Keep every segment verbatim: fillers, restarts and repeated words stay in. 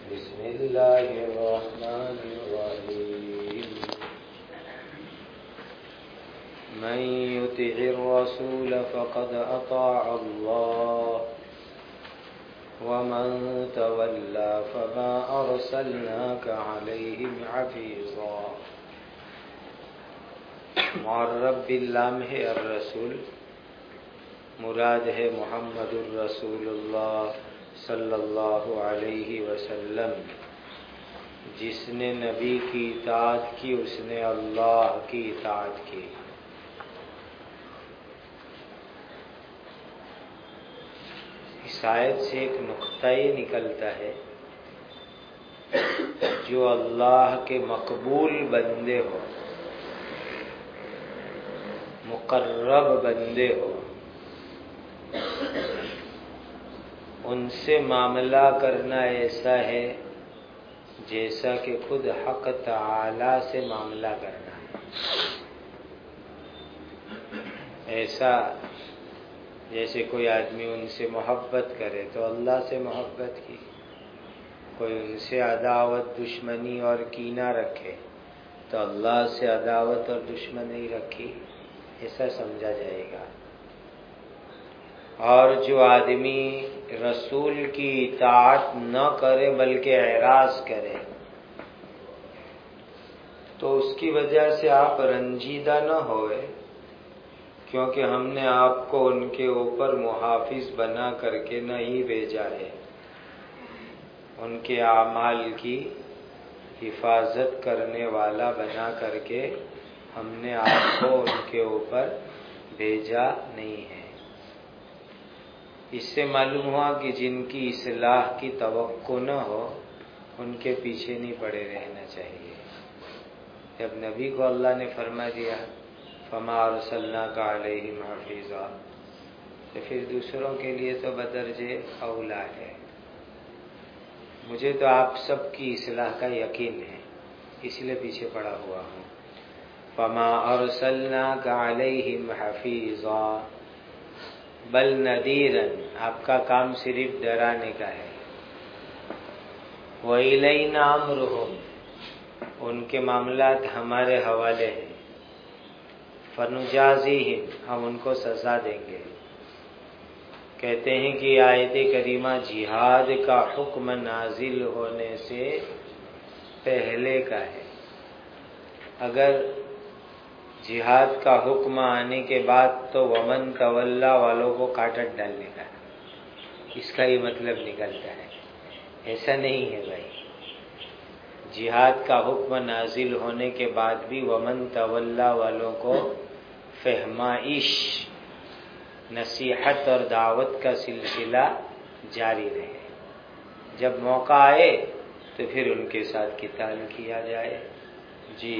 بسم الله الرحمن الرحيم من يطع الرسول فقد أطاع الله ومن تولى فما أرسلناك عليهم حفيظا. معرب باللام ہے الرسول، مراد ہے محمد الرسول اللہ صلی اللہ علیہ وسلم. جس نے نبی کی اطاعت کی اس نے اللہ کی اطاعت کی. اس آیت سے ایک نقطہ یہ نکلتا ہے، جو اللہ کے مقبول بندے ہو، مقرب بندے ہو، ان سے معاملہ کرنا ایسا ہے جیسا کہ خود حق تعالی سے معاملہ کرنا ہے. ایسا جیسے کوئی آدمی ان سے محبت کرے تو اللہ سے محبت کی، کوئی ان سے عداوت دشمنی اور کینہ رکھے تو اللہ سے عداوت اور دشمنی رکھی، ایسا سمجھا جائے گا. اور جو آدمی رسول کی اطاعت نہ کرے بلکہ اعراض کرے تو اس کی وجہ سے آپ رنجیدہ نہ ہوئے، کیونکہ ہم نے آپ کو ان کے اوپر محافظ بنا کر کے نہیں بھیجا ہے. ان کے اعمال کی حفاظت کرنے والا بنا کر کے ہم نے آپ کو ان کے اوپر بھیجا نہیں ہے. اس سے معلوم ہوا کہ جن کی اصلاح کی توقع نہ ہو ان کے پیچھے نہیں پڑے رہنا چاہیے. جب نبی کو اللہ نے فرما دیا فما ارسلناک علیہم حفیظا، تو پھر دوسروں کے لیے تو بدرجہ اولا ہے. مجھے تو آپ سب کی اصلاح کا یقین ہے، اس لیے پیچھے پڑا ہوا ہوں. فما ارسلناک علیہم حفیظا بل نذیرا، آپ کا کام صرف ڈرانے کا ہے. وَإِلَيْنَا أَمْرُهُمْ، ان کے معاملات ہمارے حوالے ہیں. فَنُجَازِيهِمْ، ہم ان کو سزا دیں گے. کہتے ہیں کہ آیت کریمہ جہاد کا حکم نازل ہونے سے پہلے کا ہے. اگر جہاد کا حکم آنے کے بعد تو ومن تولا والوں کو کاٹٹ ڈالنے کا، اس کا یہ مطلب نکلتا ہے. ایسا نہیں ہے بھائی. جہاد کا حکم نازل ہونے کے بعد بھی ومن تولا والوں کو فہمائش، نصیحت اور دعوت کا سلسلہ جاری رہے. جب موقع آئے تو پھر ان کے ساتھ قتال کیا جائے. جی.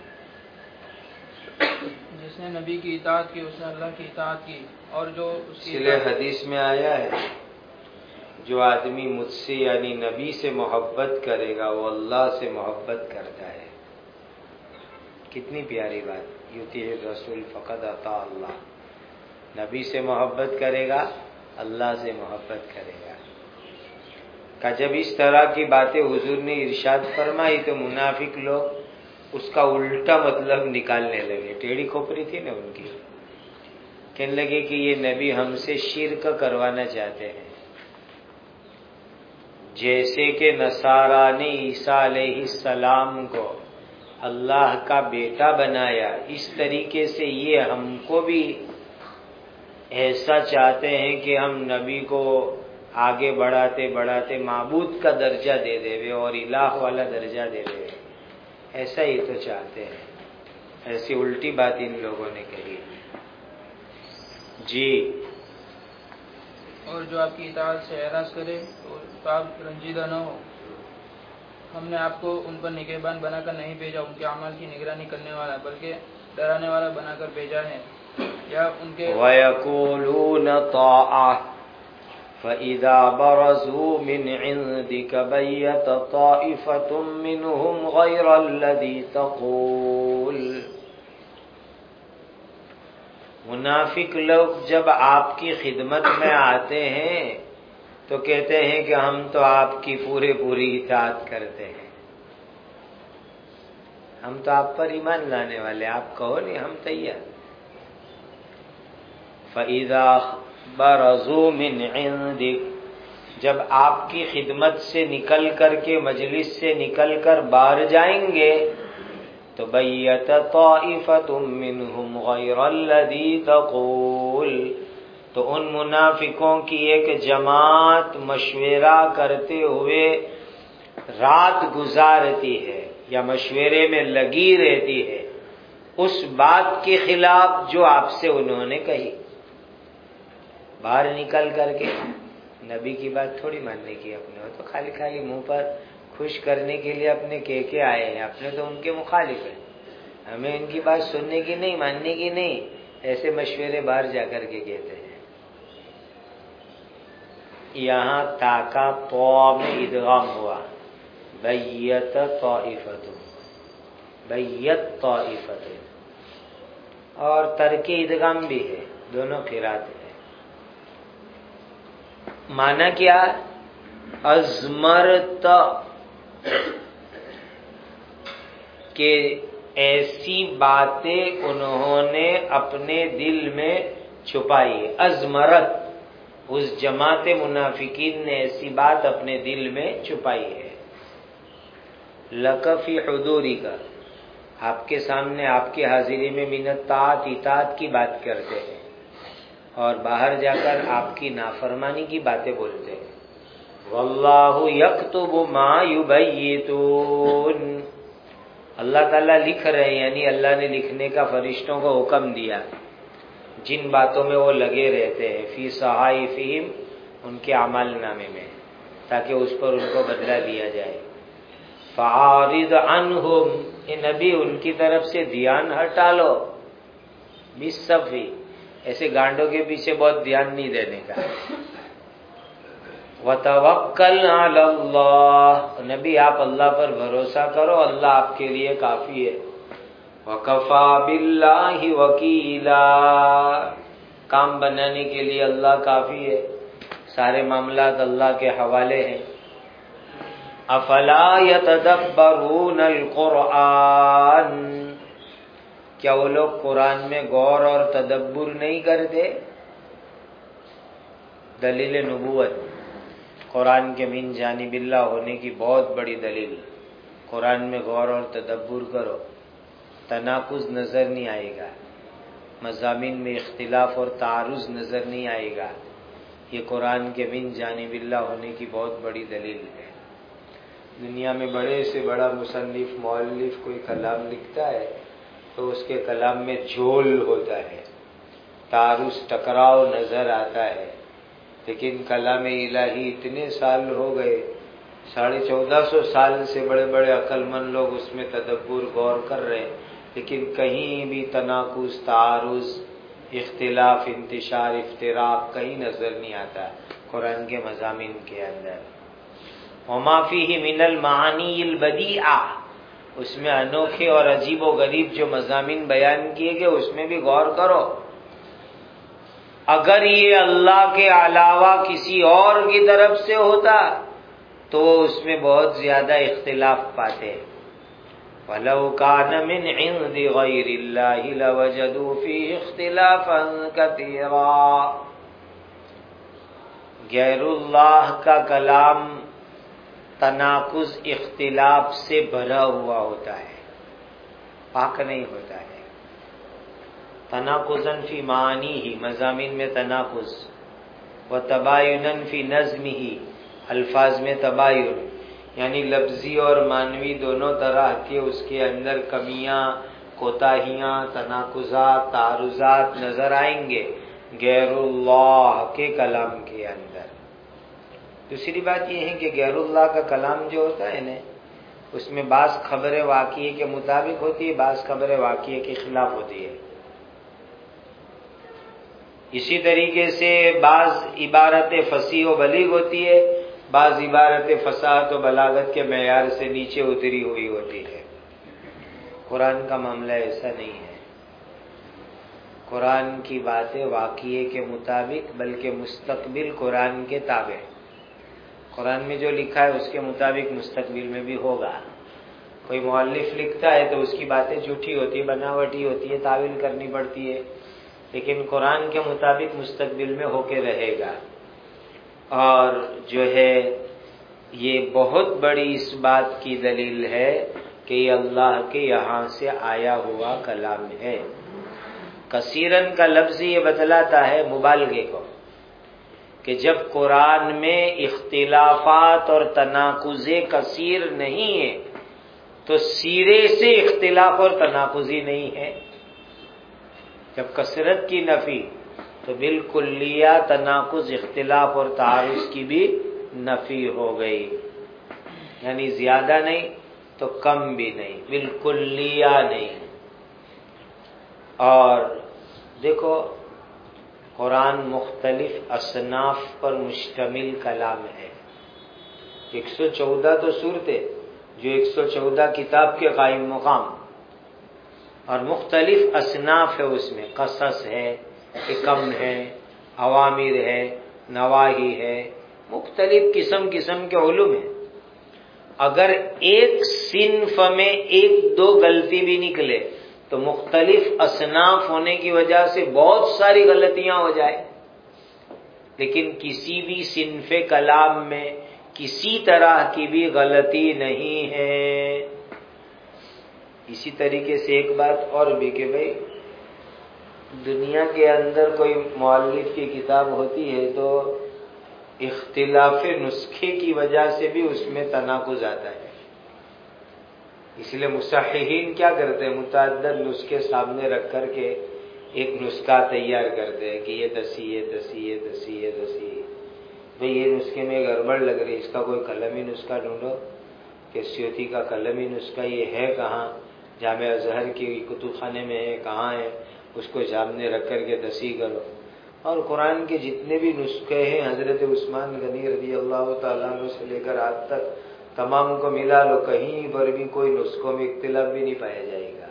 جس نے نبی کی اطاعت کی اس نے اللہ کی اطاعت کی، اور جو اس کی اصل حدیث میں آیا ہے جو آدمی مجھ سے یعنی نبی سے محبت کرے گا وہ اللہ سے محبت کرتا ہے. کتنی پیاری بات. یطیع الرسول فقد اطاع اللہ. نبی سے محبت کرے گا اللہ سے محبت کرے گا. کہ جب اس طرح کی باتیں حضور نے ارشاد فرمائی تو منافق لوگ اس کا الٹا مطلب نکالنے لگے. ٹیڑھی کھوپڑی تھی نا ان کی، کہنے لگے کہ یہ نبی ہم سے شرک کروانا چاہتے ہیں. جیسے کہ نصارا نے عیسیٰ علیہ السلام کو اللہ کا بیٹا بنایا، اس طریقے سے یہ ہم کو بھی ایسا چاہتے ہیں کہ ہم نبی کو آگے بڑھاتے بڑھاتے معبود کا درجہ دے دے اور الہ والا درجہ دے دے. ایسا ہی تو چاہتے ہیں. ایسی الٹی بات ان لوگوں نے کہی. جی. اور جو آپ کی اطاعت سے اعراض کرے تو آپ رنجیدہ نہ ہو. ہم نے آپ کو ان پر نگہبان بنا کر نہیں بھیجا، ان کے اعمال کی نگرانی کرنے والا، بلکہ ڈرانے والا بنا کر بھیجا ہے. یا ان کے وَيَقُولُونَ طَاعَةٌ فَإِذَا بَرَزُوا مِنْ عِنْدِكَ بَيَّتَ طَائِفَةٌ مِّنْهُمْ غَيْرَ الَّذِي تَقُولُ. منافق لوگ جب آپ کی خدمت میں آتے ہیں تو کہتے ہیں کہ ہم تو آپ کی پورے پوری اطاعت کرتے ہیں، ہم تو آپ پر ایمان لانے والے، آپ کہو نہیں ہم تیار۔ فَإِذَا بَرَزُوا مِنْ عِنْدِكَ، جب آپ کی خدمت سے نکل کر کے، مجلس سے نکل کر باہر جائیں گے، تو بَيَّتَ طَائِفَةٌ مِّنْهُمْ غَيْرَ الَّذِي تَقُولُ، تو ان منافقوں کی ایک جماعت مشورہ کرتے ہوئے رات گزارتی ہے یا مشورے میں لگی رہتی ہے اس بات کے خلاف جو آپ سے انہوں نے کہی۔ باہر نکل کر کے نبی کی بات تھوڑی ماننے کی اپنے، تو خالی خالی منہ پر خوش کرنے کے لیے اپنے کہہ کے آئے ہیں، اپنے تو ان کے مخالف ہیں، ہمیں ان کی بات سننے کی نہیں، ماننے کی نہیں، ایسے مشورے باہر جا کر کے کہتے ہیں۔ یہاں تاکا تو میں ادغام ہوا، بیت طائفۃ، بیت طائفۃ، اور ترک ادغام بھی ہے، دونوں قرات ہیں۔ معنی کیا؟ ازمرت، کہ ایسی باتیں انہوں نے اپنے دل میں چھپائی ہے۔ ازمرت، اس جماعت منافقین نے ایسی بات اپنے دل میں چھپائی ہے۔ لک فی حضوری کا، آپ کے سامنے آپ کی حاضری میں من الطاعت، اطاعت کی بات کرتے ہیں، اور باہر جا کر آپ کی نافرمانی کی باتیں بولتے ہیں۔ واللہ یکتب ما یبیتون، اللہ تعالیٰ لکھ رہے ہیں، یعنی اللہ نے لکھنے کا فرشتوں کو حکم دیا جن باتوں میں وہ لگے رہتے ہیں، فی صحائفہم، ان کے اعمال نامے میں، تاکہ اس پر ان کو بدلہ دیا جائے۔ فَعَارِضْ عَنْهُمْ، اے نبی ان کی طرف سے دھیان ہٹا لو، بِالصَّفْحِ، ایسے گانڈوں کے پیچھے بہت دھیان نہیں دینے کا۔ وَتَوَكَّلْ عَلَى اللَّهِ، نبی آپ اللہ پر بھروسہ کرو، اللہ آپ کے لیے کافی ہے۔ وَكَفَى بِاللَّهِ وَكِيلًا، کام بنانے کے لیے اللہ کافی ہے، سارے معاملات اللہ کے حوالے ہیں۔ افلا يتدبرون القرآن، کیا وہ لوگ قرآن میں غور اور تدبر نہیں کرتے؟ دلیل نبوت، قرآن کے من جانب اللہ ہونے کی بہت بڑی دلیل۔ قرآن میں غور اور تدبر کرو، تناقض نظر نہیں آئے گا، مضامین میں اختلاف اور تعارض نظر نہیں آئے گا، یہ قرآن کے من جانب اللہ ہونے کی بہت بڑی دلیل ہے۔ دنیا میں بڑے سے بڑا مصنف مؤلف کوئی کلام لکھتا ہے تو اس کے کلام میں جھول ہوتا ہے، تعارض ٹکراؤ نظر آتا ہے، لیکن کلام الہی اتنے سال ہو گئے، ساڑھے چودہ سو سال سے بڑے بڑے عقل مند لوگ اس میں تدبر غور کر رہے ہیں، لیکن کہیں بھی تناقض، تعارض، اختلاف، انتشار، افتراق کہیں نظر نہیں آتا قرآن کے مضامین کے اندر۔ وما فیہ من المعانی البدیعہ، اس میں انوکھے اور عجیب و غریب جو مضامین بیان کیے گئے اس میں بھی غور کرو۔ اگر یہ اللہ کے علاوہ کسی اور کی طرف سے ہوتا تو اس میں بہت زیادہ اختلاف پاتے۔ وَلَوْ كَانَ مِنْ عِنْدِ غَيْرِ اللَّهِ لَوَجَدُوا فِيهِ اخْتِلَافًا كَثِيرًا، غیر اللہ کا کلام تناقض، اختلاف سے بھرا ہوا ہوتا ہے، پاک نہیں ہوتا ہے۔ تناقضاً فی معانیہ، مضامین میں تناقض، وتبایناً فی نظمہ، الفاظ میں تباین، یعنی لفظی اور معنوی دونوں طرح کے اس کے اندر کمیاں، کوتاہیاں، تناقضات، تعارضات نظر آئیں گے غیر اللہ کے کلام کے اندر۔ دوسری بات یہ ہے کہ غیر اللہ کا کلام جو ہوتا ہے نا، اس میں بعض خبریں واقعے کے مطابق ہوتی ہے، بعض خبریں واقعے کے خلاف ہوتی ہے۔ اسی طریقے سے بعض عبارت فصیح و بلیغ ہوتی ہے، بعض عبارت فصاحت و بلاغت کے معیار سے نیچے اتری ہوئی ہوتی ہے۔ قرآن کا معاملہ ایسا نہیں ہے، قرآن کی باتیں واقعے کے مطابق بلکہ مستقبل قرآن کے تابع، قرآن میں جو لکھا ہے اس کے مطابق مستقبل میں بھی ہوگا. کوئی مؤلف لکھتا ہے تو اس کی باتیں جھوٹی ہوتی ہے، بناوٹی ہوتی ہے، تعویل کرنی پڑتی ہے، لیکن قرآن کے مطابق مستقبل میں ہو کے رہے گا. اور جو ہے یہ بہت بڑی اس بات کی دلیل ہے کہ یہ اللہ کے یہاں سے آیا ہوا کلام ہے. کثیرن کا لفظ یہ بتلاتا ہے مبالغے کو، کہ جب قرآن میں اختلافات اور تناقض کثیر نہیں ہے تو سیرے سے اختلاف اور تناقضی نہیں ہے. جب کثرت کی نفی تو بالکلیہ تناقض، اختلاف اور تعارض کی بھی نفی ہو گئی. یعنی زیادہ نہیں تو کم بھی نہیں، بالکلیہ نہیں. اور دیکھو قرآن مختلف اصناف پر مشتمل کلام ہے. ایک سو چودہ تو صورتیں، جو ایک سو چودہ کتاب کے قائم مقام، اور مختلف اصناف ہے اس میں. قصص ہے، حکم ہے، اوامر ہے، نواہی ہے، مختلف قسم قسم کے علوم ہیں. اگر ایک صنف میں ایک دو غلطی بھی نکلے تو مختلف اصناف ہونے کی وجہ سے بہت ساری غلطیاں ہو جائیں، لیکن کسی بھی صنف کلام میں کسی طرح کی بھی غلطی نہیں ہے. اسی طریقے سے ایک بات اور بھی کہ بھئی دنیا کے اندر کوئی مؤلف کی کتاب ہوتی ہے تو اختلاف نسخے کی وجہ سے بھی اس میں تناقض آتا ہے. اس لیے مصححین کیا کرتے ہیں، متعدد نسخے سامنے رکھ کر کے ایک نسخہ تیار کرتے ہیں کہ یہ دسی یہ دسی یہ دسی یہ دسی بھئی یہ نسخے میں گڑبڑ لگ رہی، اس کا کوئی قلمی نسخہ ڈھونڈو کہ سیوطی کا قلمی نسخہ یہ ہے کہاں، جامع ازہر کی کتب خانے میں ہے کہاں ہے، اس کو سامنے رکھ کر کے دسی کرو. اور قرآن کے جتنے بھی نسخے ہیں حضرت عثمان غنی رضی اللہ تعالیٰ عنہ سے لے کر آج تک تمام کو ملا لو، کہیں پر بھی کوئی نسخوں میں اختلاف بھی نہیں پایا جائے گا.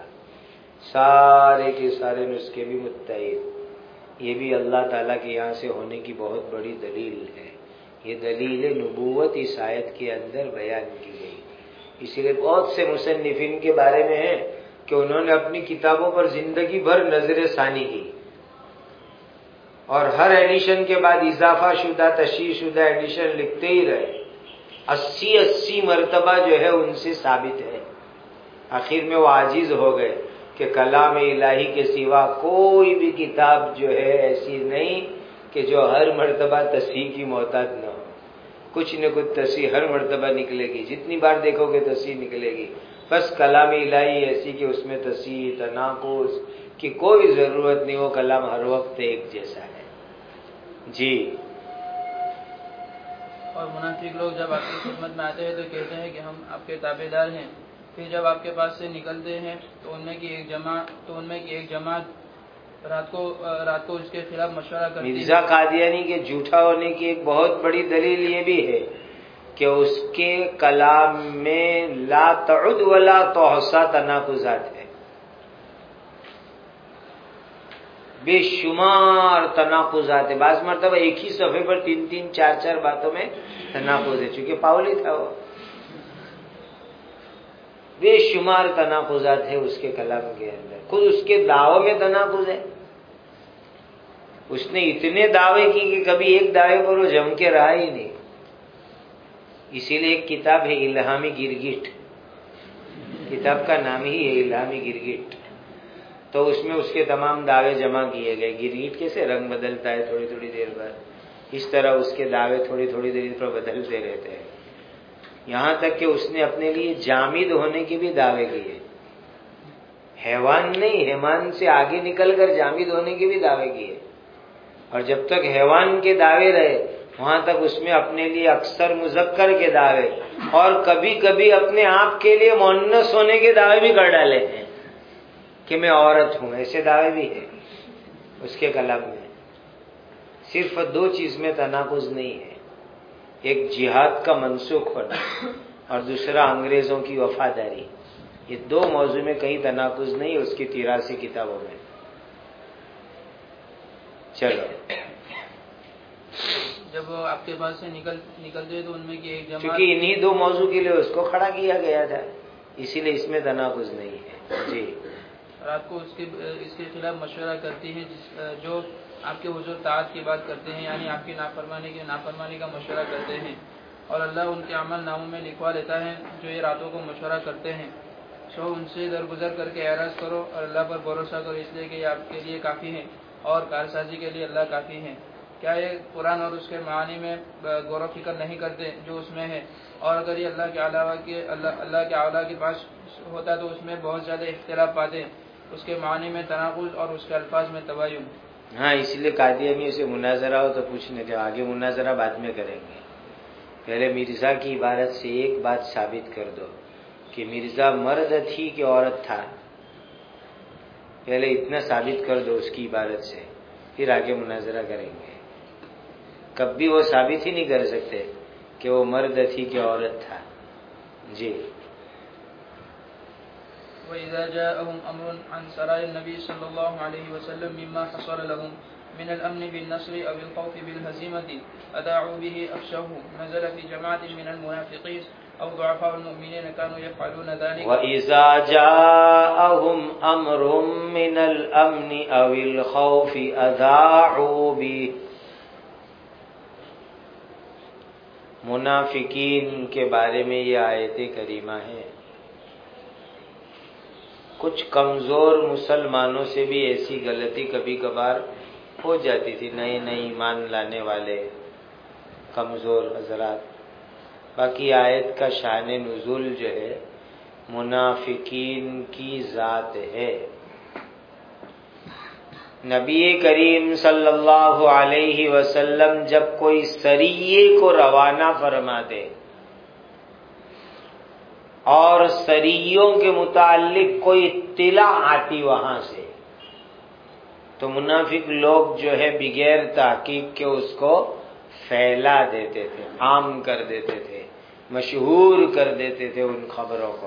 سارے کے سارے نسخے بھی متحد. یہ بھی اللہ تعالیٰ کے یہاں سے ہونے کی بہت بڑی دلیل ہے. یہ دلیل نبوت اس آیت کے اندر بیان کی گئی. اسی لیے بہت سے مصنفین کے بارے میں ہے کہ انہوں نے اپنی کتابوں پر زندگی بھر نظر ثانی کی، اور ہر ایڈیشن کے بعد اضافہ شدہ تشریح شدہ ایڈیشن لکھتے ہی رہے. اسی اسی مرتبہ جو ہے ان سے ثابت ہے. آخر میں وہ عاجز ہو گئے کہ کلام الہی کے سوا کوئی بھی کتاب جو ہے ایسی نہیں کہ جو ہر مرتبہ تصحیح کی محتاج نہ ہو. کچھ نہ کچھ تصحیح ہر مرتبہ نکلے گی، جتنی بار دیکھو گے تصحیح نکلے گی. بس کلام الہی ایسی کہ اس میں تصحیح تناقض کی کوئی ضرورت نہیں، وہ کلام ہر وقت ایک جیسا ہے. جی. اور منافق لوگ جب آپ کی خدمت میں آتے ہیں تو کہتے ہیں کہ ہم آپ کے تابع دار ہیں، پھر جب آپ کے پاس سے نکلتے ہیں تو ان میں کی ایک جماعت تو ان میں کی ایک جماعت رات کو رات کو اس کے خلاف مشورہ کرتی ہے. مرزا قادیانی کے جھوٹا ہونے کی ایک بہت بڑی دلیل یہ بھی ہے کہ اس کے کلام میں لا تعد ولا تحصى تناقضات ہے، بے شمار تناقضات ہے. بعض مرتبہ ایک ہی صفحے پر تین تین چار چار باتوں میں تناقض ہے، چونکہ پاولی تھا وہ. بے شمار تناقضات ہے اس کے کلام کے اندر. خود اس کے دعووں میں تناقض ہے. اس نے اتنے دعوے کی کہ کبھی ایک دعوے پر وہ جم کے رہا ہی نہیں. اسی لیے ایک کتاب ہے الہامی گرگٹ، کتاب کا نام ہی ہے الہامی گرگٹ. تو اس میں اس کے تمام دعوے جمع کیے گئے. گرگٹ کیسے رنگ بدلتا ہے تھوڑی تھوڑی دیر بعد، اس طرح اس کے دعوے تھوڑی تھوڑی دیر پر بدلتے رہتے ہیں. یہاں تک کہ اس نے اپنے لیے جامد ہونے کے بھی دعوے کیے. حیوان نہیں، حیوان سے آگے نکل کر جامد ہونے کے بھی دعوے کیے. اور جب تک حیوان کے دعوے رہے وہاں تک اس میں اپنے لیے اکثر مذکر کے دعوے اور کبھی کبھی اپنے آپ کے لیے مؤنث ہونے کے دعوے بھی کر ڈالے ہیں کہ میں عورت ہوں. ایسے دعوے بھی ہیں اس کے کلام میں. صرف دو چیز میں تناقض نہیں ہے، ایک جہاد کا منسوخ ہونا اور دوسرا انگریزوں کی وفاداری. یہ دو موضوع میں کہیں تناقض نہیں اس کی تراسی کتابوں میں. چلو جب وہ آپ کے پاس سے نکل نکلتے تو ان میں کی ایک جماعت، چونکہ انہی دو موضوع کے لیے اس کو کھڑا کیا گیا تھا، اسی لیے اس میں تناقض نہیں ہے. جی اور آپ کو اس کے اس کے خلاف مشورہ کرتی ہیں جس جو آپ کے حضور طاعت کی بات کرتے ہیں، یعنی آپ کی نافرمانی کی نافرمانی کا مشورہ کرتے ہیں، اور اللہ ان کے عمل ناموں میں لکھوا لیتا ہے جو یہ راتوں کو مشورہ کرتے ہیں. سو ان سے درگزر کر کے اعراض کرو اور اللہ پر بھروسہ کرو، اس لیے کہ یہ آپ کے لیے کافی ہے اور کارسازی کے لیے اللہ کافی ہے. کیا یہ قرآن اور اس کے معانی میں غور و فکر نہیں کرتے جو اس میں ہے؟ اور اگر یہ اللہ کے علاوہ کے اللہ اللہ کے اعلیٰ کے پاس ہوتا تو اس میں بہت زیادہ اختلاف پاتے، اس کے معنی میں تناقض اور اس کے الفاظ میں تباین. ہاں، اس لیے قادیانی سے مناظرہ ہو تو پوچھنے کے آگے مناظرہ بعد میں کریں گے. پہلے مرزا کی عبارت سے ایک بات ثابت کر دو کہ مرزا مرد تھی کہ عورت تھا. پہلے اتنا ثابت کر دو اس کی عبارت سے، پھر آگے مناظرہ کریں گے. کب بھی وہ ثابت ہی نہیں کر سکتے کہ وہ مرد تھی کہ عورت تھا. جی وَإِذَا جَاءَهُمْ أَمْرٌ عَنْ سَرَائِرِ النَّبِيِّ صَلَّى اللَّهُ عَلَيْهِ وَسَلَّمَ مِمَّا حَصَلَ لَهُم مِنَ الْأَمْنِ بِالنَّصْرِ أَوِ الْخَوْفِ بِالْهَزِيمَةِ أَذَاعُوا بِهِ أَفْشَوْهُ نَزَلَ فِي جَمَاعَةٍ مِنَ الْمُنَافِقِينَ أَوْ ضُعَفَاءِ الْمُؤْمِنِينَ كَانُوا يَفْعَلُونَ ذَلِكَ. وَإِذَا جَاءَهُمْ أَمْرٌ مِّنَ الْأَمْنِ أَوِ الْخَوْفِ أَذَاعُوا بِهِ. منافقین کے بارے میں یہ آیت کریمہ ہے. کچھ کمزور مسلمانوں سے بھی ایسی غلطی کبھی کبھار ہو جاتی تھی، نئے نئے ایمان لانے والے کمزور حضرات. باقی آیت کا شان نزول جو ہے منافقین کی ذات ہے. نبی کریم صلی اللہ علیہ وسلم جب کوئی سریے کو روانہ فرماتے اور سریوں کے متعلق کوئی اطلاع آتی وہاں سے تو منافق لوگ جو ہے بغیر تحقیق کے اس کو پھیلا دیتے تھے، عام کر دیتے تھے، مشہور کر دیتے تھے ان خبروں کو.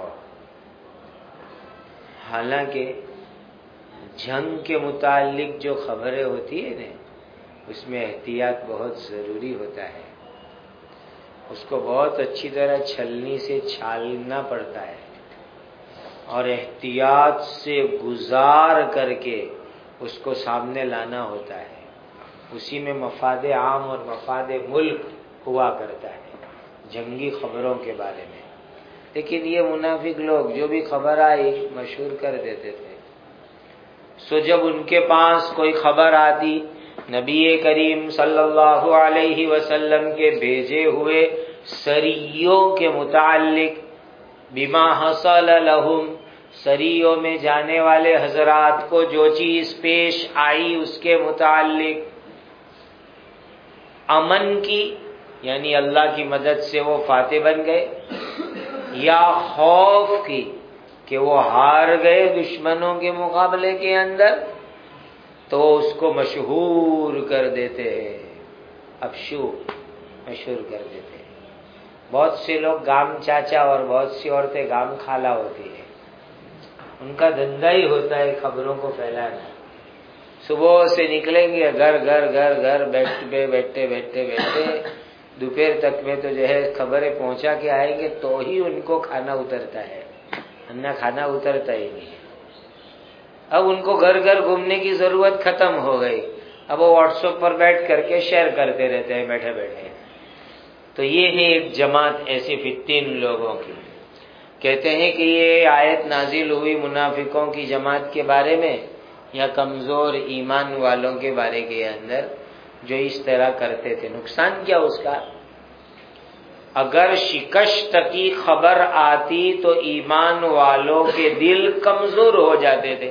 حالانکہ جنگ کے متعلق جو خبریں ہوتی ہیں نا اس میں احتیاط بہت ضروری ہوتا ہے. اس کو بہت اچھی طرح چھلنی سے چھالنا پڑتا ہے اور احتیاط سے گزار کر کے اس کو سامنے لانا ہوتا ہے. اسی میں مفاد عام اور مفاد ملک ہوا کرتا ہے جنگی خبروں کے بارے میں. لیکن یہ منافق لوگ جو بھی خبر آئی مشہور کر دیتے تھے. سو جب ان کے پاس کوئی خبر آتی نبی کریم صلی اللہ علیہ وسلم کے بھیجے ہوئے سریوں کے متعلق، بما حصل لہم، سریوں میں جانے والے حضرات کو جو چیز پیش آئی اس کے متعلق، امن کی یعنی اللہ کی مدد سے وہ فاتح بن گئے، یا خوف کی کہ وہ ہار گئے دشمنوں کے مقابلے کے اندر، تو اس کو مشہور کر دیتے ہیں. افشو، مشہور کر دیتے ہیں. بہت سے لوگ گام چاچا اور بہت سی عورتیں گام خالہ ہوتی ہیں، ان کا دھندا ہی ہوتا ہے خبروں کو پھیلانا. صبح سے نکلیں گے گھر گھر گھر گھر بیٹھتے بیٹھتے بیٹھتے بیٹھتے دوپہر تک میں تو جو ہے خبریں پہنچا کے آئیں گے تو ہی ان کو کھانا اترتا ہے، ورنہ کھانا اترتا ہی نہیں. اب ان کو گھر گھر گھومنے کی ضرورت ختم ہو گئی، اب وہ واٹس ایپ پر بیٹھ کر کے شیئر کرتے رہتے ہیں بیٹھے بیٹھے. تو یہ ہے ایک جماعت ایسی فتین لوگوں کی. کہتے ہیں کہ یہ آیت نازل ہوئی منافقوں کی جماعت کے بارے میں یا کمزور ایمان والوں کے بارے کے اندر جو اس طرح کرتے تھے. نقصان کیا اس کا؟ اگر شکست کی خبر آتی تو ایمان والوں کے دل کمزور ہو جاتے تھے.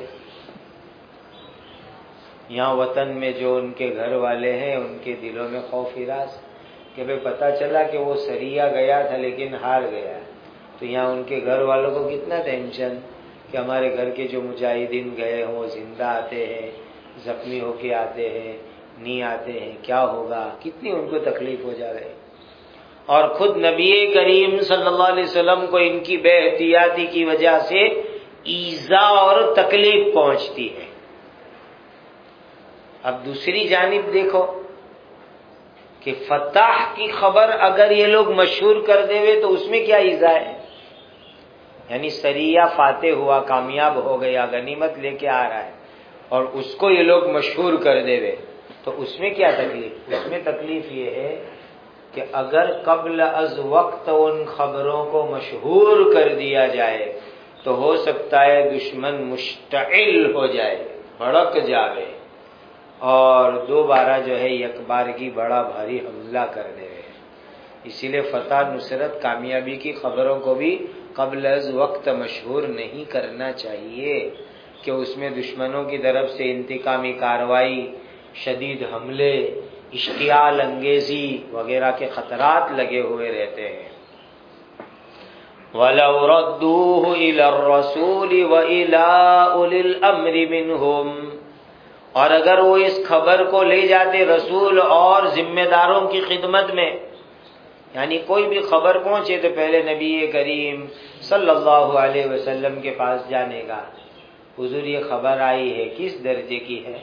یہاں وطن میں جو ان کے گھر والے ہیں ان کے دلوں میں خوف ہراس کہ بھئی پتہ چلا کہ وہ سریہ گیا تھا لیکن ہار گیا، تو یہاں ان کے گھر والوں کو کتنا ٹینشن کہ ہمارے گھر کے جو مجاہدین گئے ہوں وہ زندہ آتے ہیں، زخمی ہو کے آتے ہیں، نہیں آتے ہیں، کیا ہوگا، کتنی ان کو تکلیف ہو جا رہی. اور خود نبی کریم صلی اللہ علیہ وسلم کو ان کی بے احتیاطی کی وجہ سے ایذا اور تکلیف پہنچتی ہے. اب دوسری جانب دیکھو کہ فتح کی خبر اگر یہ لوگ مشہور کر دے ہوئے تو اس میں کیا ایزا ہے؟ یعنی سریہ فاتح ہوا، کامیاب ہو گیا، غنیمت لے کے آ رہا ہے، اور اس کو یہ لوگ مشہور کر دے ہوئے تو اس میں کیا تکلیف؟ اس میں تکلیف یہ ہے کہ اگر قبل از وقت ان خبروں کو مشہور کر دیا جائے تو ہو سکتا ہے دشمن مشتعل ہو جائے، بھڑک جاوے، اور دوبارہ جو ہے یک بارگی بڑا بھاری حملہ کر دے۔ اسی لیے فتح، نصرت، کامیابی کی خبروں کو بھی قبل از وقت مشہور نہیں کرنا چاہیے کہ اس میں دشمنوں کی طرف سے انتقامی کارروائی، شدید حملے، اشتعال انگیزی وغیرہ کے خطرات لگے ہوئے رہتے ہیں۔ وَلَوْ رَدُّوهُ إِلَى الرَّسُولِ وَإِلَى أُولِي الْأَمْرِ مِنْهُمْ، اور اگر وہ اس خبر کو لے جاتے رسول اور ذمہ داروں کی خدمت میں، یعنی کوئی بھی خبر پہنچے تو پہلے نبی کریم صلی اللہ علیہ وسلم کے پاس جانے کا، حضور یہ خبر آئی ہے، کس درجے کی ہے؟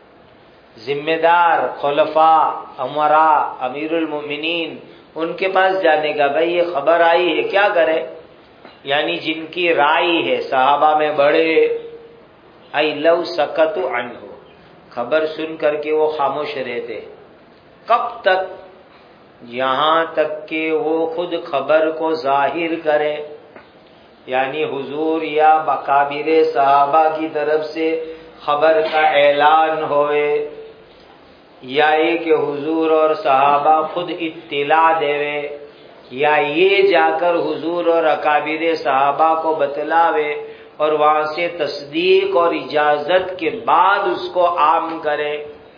ذمہ دار، خلفاء، امراء، امیر المؤمنین، ان کے پاس جانے کا، بھائی یہ خبر آئی ہے کیا کرے؟ یعنی جن کی رائے ہے، صحابہ میں بڑے، ای لو سکتوا عنہ، خبر سن کر کے وہ خاموش رہتے، کب تک؟ یہاں تک کہ وہ خود خبر کو ظاہر کرے، یعنی حضور یا اکابر صحابہ کی طرف سے خبر کا اعلان ہوئے، یا یہ کہ حضور اور صحابہ خود اطلاع دے، یا یہ جا کر حضور اور اکابر صحابہ کو بتلاوے اور وہاں سے تصدیق اور اجازت کے بعد اس کو عام کرے،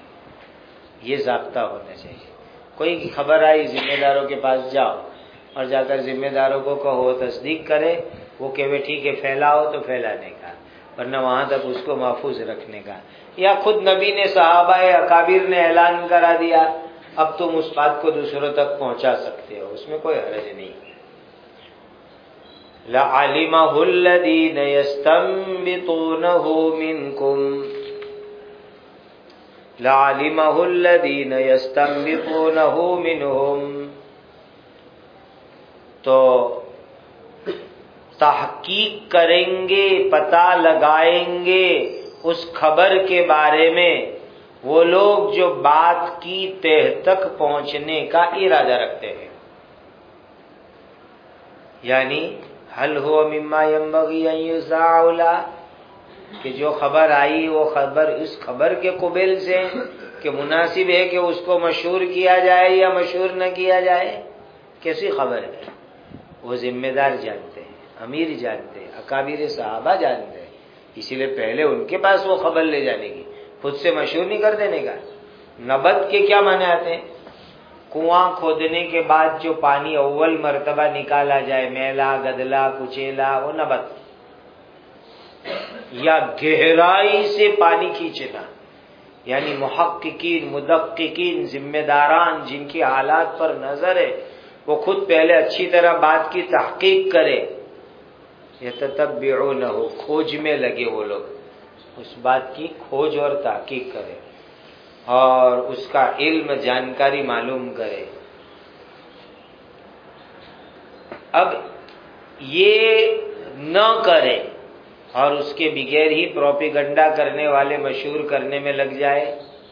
یہ ضابطہ ہونا چاہیے۔ کوئی خبر آئی ذمہ داروں کے پاس جاؤ اور جا کر ذمہ داروں کو کہو تصدیق کرے، وہ کہ ٹھیک ہے پھیلاؤ تو پھیلانے کا، ورنہ وہاں تک اس کو محفوظ رکھنے کا۔ یا خود نبی نے، صحابہ اکابر نے اعلان کرا دیا، اب تم اس بات کو دوسروں تک پہنچا سکتے ہو، اس میں کوئی حرج نہیں۔ لَعَلِمَهُ الَّذِينَ يَسْتَنبِطُونَهُ مِنْكُمْ لَعَلِمَهُ الَّذِينَ يَسْتَنبِطُونَهُ مِنْهُمْ، تو تحقیق کریں گے، پتہ لگائیں گے اس خبر کے بارے میں وہ لوگ جو بات کی تہ تک پہنچنے کا ارادہ رکھتے ہیں، یعنی حل هو مما ينبغي ان يذاع له، کہ جو خبر آئی وہ خبر اس خبر کے قبیل سے کہ مناسب ہے کہ اس کو مشہور کیا جائے یا مشہور نہ کیا جائے، کیسی خبر ہے؟ وہ ذمہ دار جانتے ہیں، امیر جانتے ہیں، اکابر صحابہ جانتے ہیں، اسی لیے پہلے ان کے پاس وہ خبر لے جانے کی، خود سے مشہور نہیں کر دینے کا۔ نبت کے کیا معنی آتے ہیں؟ کنواں کھودنے کے بعد جو پانی اول مرتبہ نکالا جائے، میلا، گدلا، کچیلا، وہ نبت، یا گہرائی سے پانی کھینچنا، یعنی محققین، مدققین، ذمہ داران جن کی حالات پر نظر ہے، وہ خود پہلے اچھی طرح بات کی تحقیق کرے، یتتبعونہ، کھوج میں لگے، وہ لوگ اس بات کی کھوج اور تحقیق کرے اور اس کا علم، جانکاری معلوم کرے۔ اب یہ نہ کرے اور اس کے بغیر ہی پروپیگنڈا کرنے والے مشہور کرنے میں لگ جائے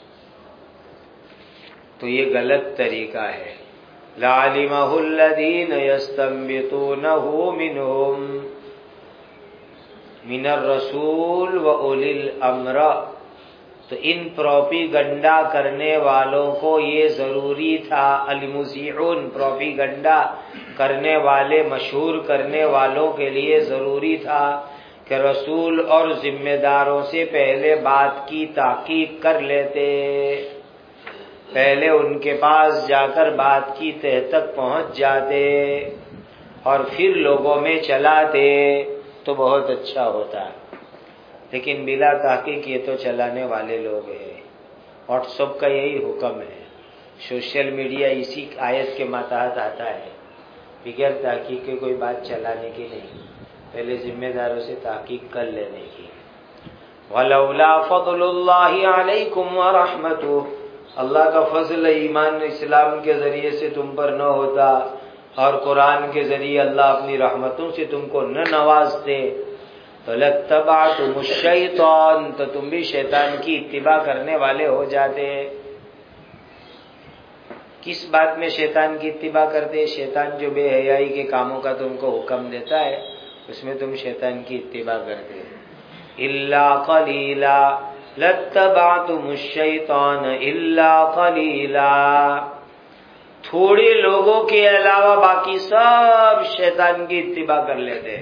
تو یہ غلط طریقہ ہے۔ لَعَلِمَهُ الَّذِينَ يَسْتَنبِطُونَهُ مِنْهُمْ مِنَ الرَّسُولِ وَأُولِي الْأَمْرِ، تو ان پروپیگنڈا کرنے والوں کو یہ ضروری تھا، المذیعون، پروپیگنڈا کرنے والے، مشہور کرنے والوں کے لیے ضروری تھا کہ رسول اور ذمہ داروں سے پہلے بات کی تحقیق کر لیتے، پہلے ان کے پاس جا کر بات کی تہ تک پہنچ جاتے اور پھر لوگوں میں چلاتے تو بہت اچھا ہوتا۔ لیکن بلا تحقیق یہ تو چلانے والے لوگ ہیں، واٹس ایپ کا یہی حکم ہے، سوشل میڈیا اسی آیت کے ماتحت آتا ہے، بغیر تحقیق کے کوئی بات چلانے کی نہیں، پہلے ذمہ داروں سے تحقیق کر لینے کی۔ وَلَوْلَا فَضْلُ اللَّهِ عَلَيْكُمْ وَرَحْمَتُهُ، اللہ کا فضل ایمان اسلام کے ذریعے سے تم پر نہ ہوتا اور قرآن کے ذریعے اللہ اپنی رحمتوں سے تم کو نہ نوازتے تو لَاتَّبَعْتُمُ الشَّيْطَانَ، تو تم بھی شیطان کی اتباع کرنے والے ہو جاتے۔ کس بات میں شیطان کی اتباع کرتے؟ شیطان جو بے حیائی کے کاموں کا تم کو حکم دیتا ہے اس میں تم شیطان کی اتباع کرتے۔ إِلَّا قَلِيلًا لَاتَّبَعْتُمُ الشَّيْطَانَ إِلَّا قَلِيلًا، تھوڑے لوگوں کے علاوہ باقی سب شیطان کی اتباع کر لیتے۔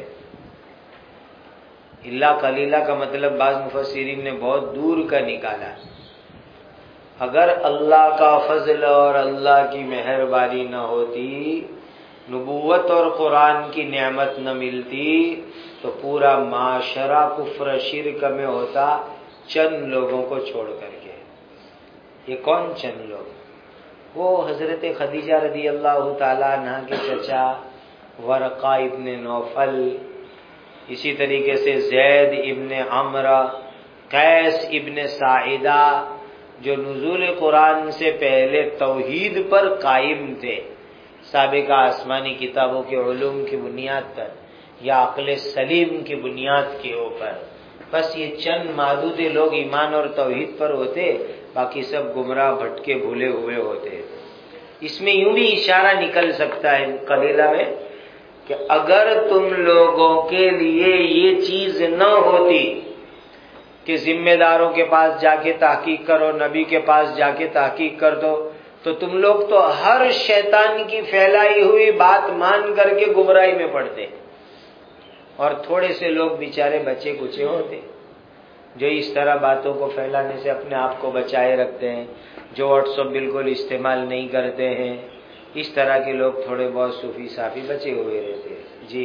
اللہ قلیلہ کا مطلب بعض مفسرین نے بہت دور کا نکالا۔ اگر اللہ کا فضل اور اللہ کی مہربانی نہ ہوتی، نبوت اور قرآن کی نعمت نہ ملتی تو پورا معاشرہ کفر شرک میں ہوتا، چند لوگوں کو چھوڑ کر کے۔ یہ کون چند لوگ؟ وہ حضرت خدیجہ رضی اللہ تعالیٰ عنہ کے چچا ورقہ ابن نوفل، اسی طریقے سے زید ابن عمرہ، قیس ابن ساعدہ، جو نزول قرآن سے پہلے توحید پر قائم تھے، سابقہ آسمانی کتابوں کے علوم کی بنیاد پر یا عقل سلیم کی بنیاد کے اوپر۔ بس یہ چند معدود لوگ ایمان اور توحید پر ہوتے، باقی سب گمراہ بھٹکے بھولے ہوئے ہوتے۔ اس میں یوں بھی اشارہ نکل سکتا ہے قلیلہ میں کہ اگر تم لوگوں کے لیے یہ چیز نہ ہوتی کہ ذمہ داروں کے پاس جا کے تحقیق کرو، نبی کے پاس جا کے تحقیق کر دو، تو تم لوگ تو ہر شیطان کی پھیلائی ہوئی بات مان کر کے گمراہی میں پڑتے، اور تھوڑے سے لوگ بیچارے بچے کچے ہوتے جو اس طرح باتوں کو پھیلانے سے اپنے آپ کو بچائے رکھتے ہیں، جو واٹس ایپ بالکل استعمال نہیں کرتے ہیں، اس طرح کے لوگ تھوڑے بہت صوفی صافی بچے ہوئے رہتے ہیں۔ جی،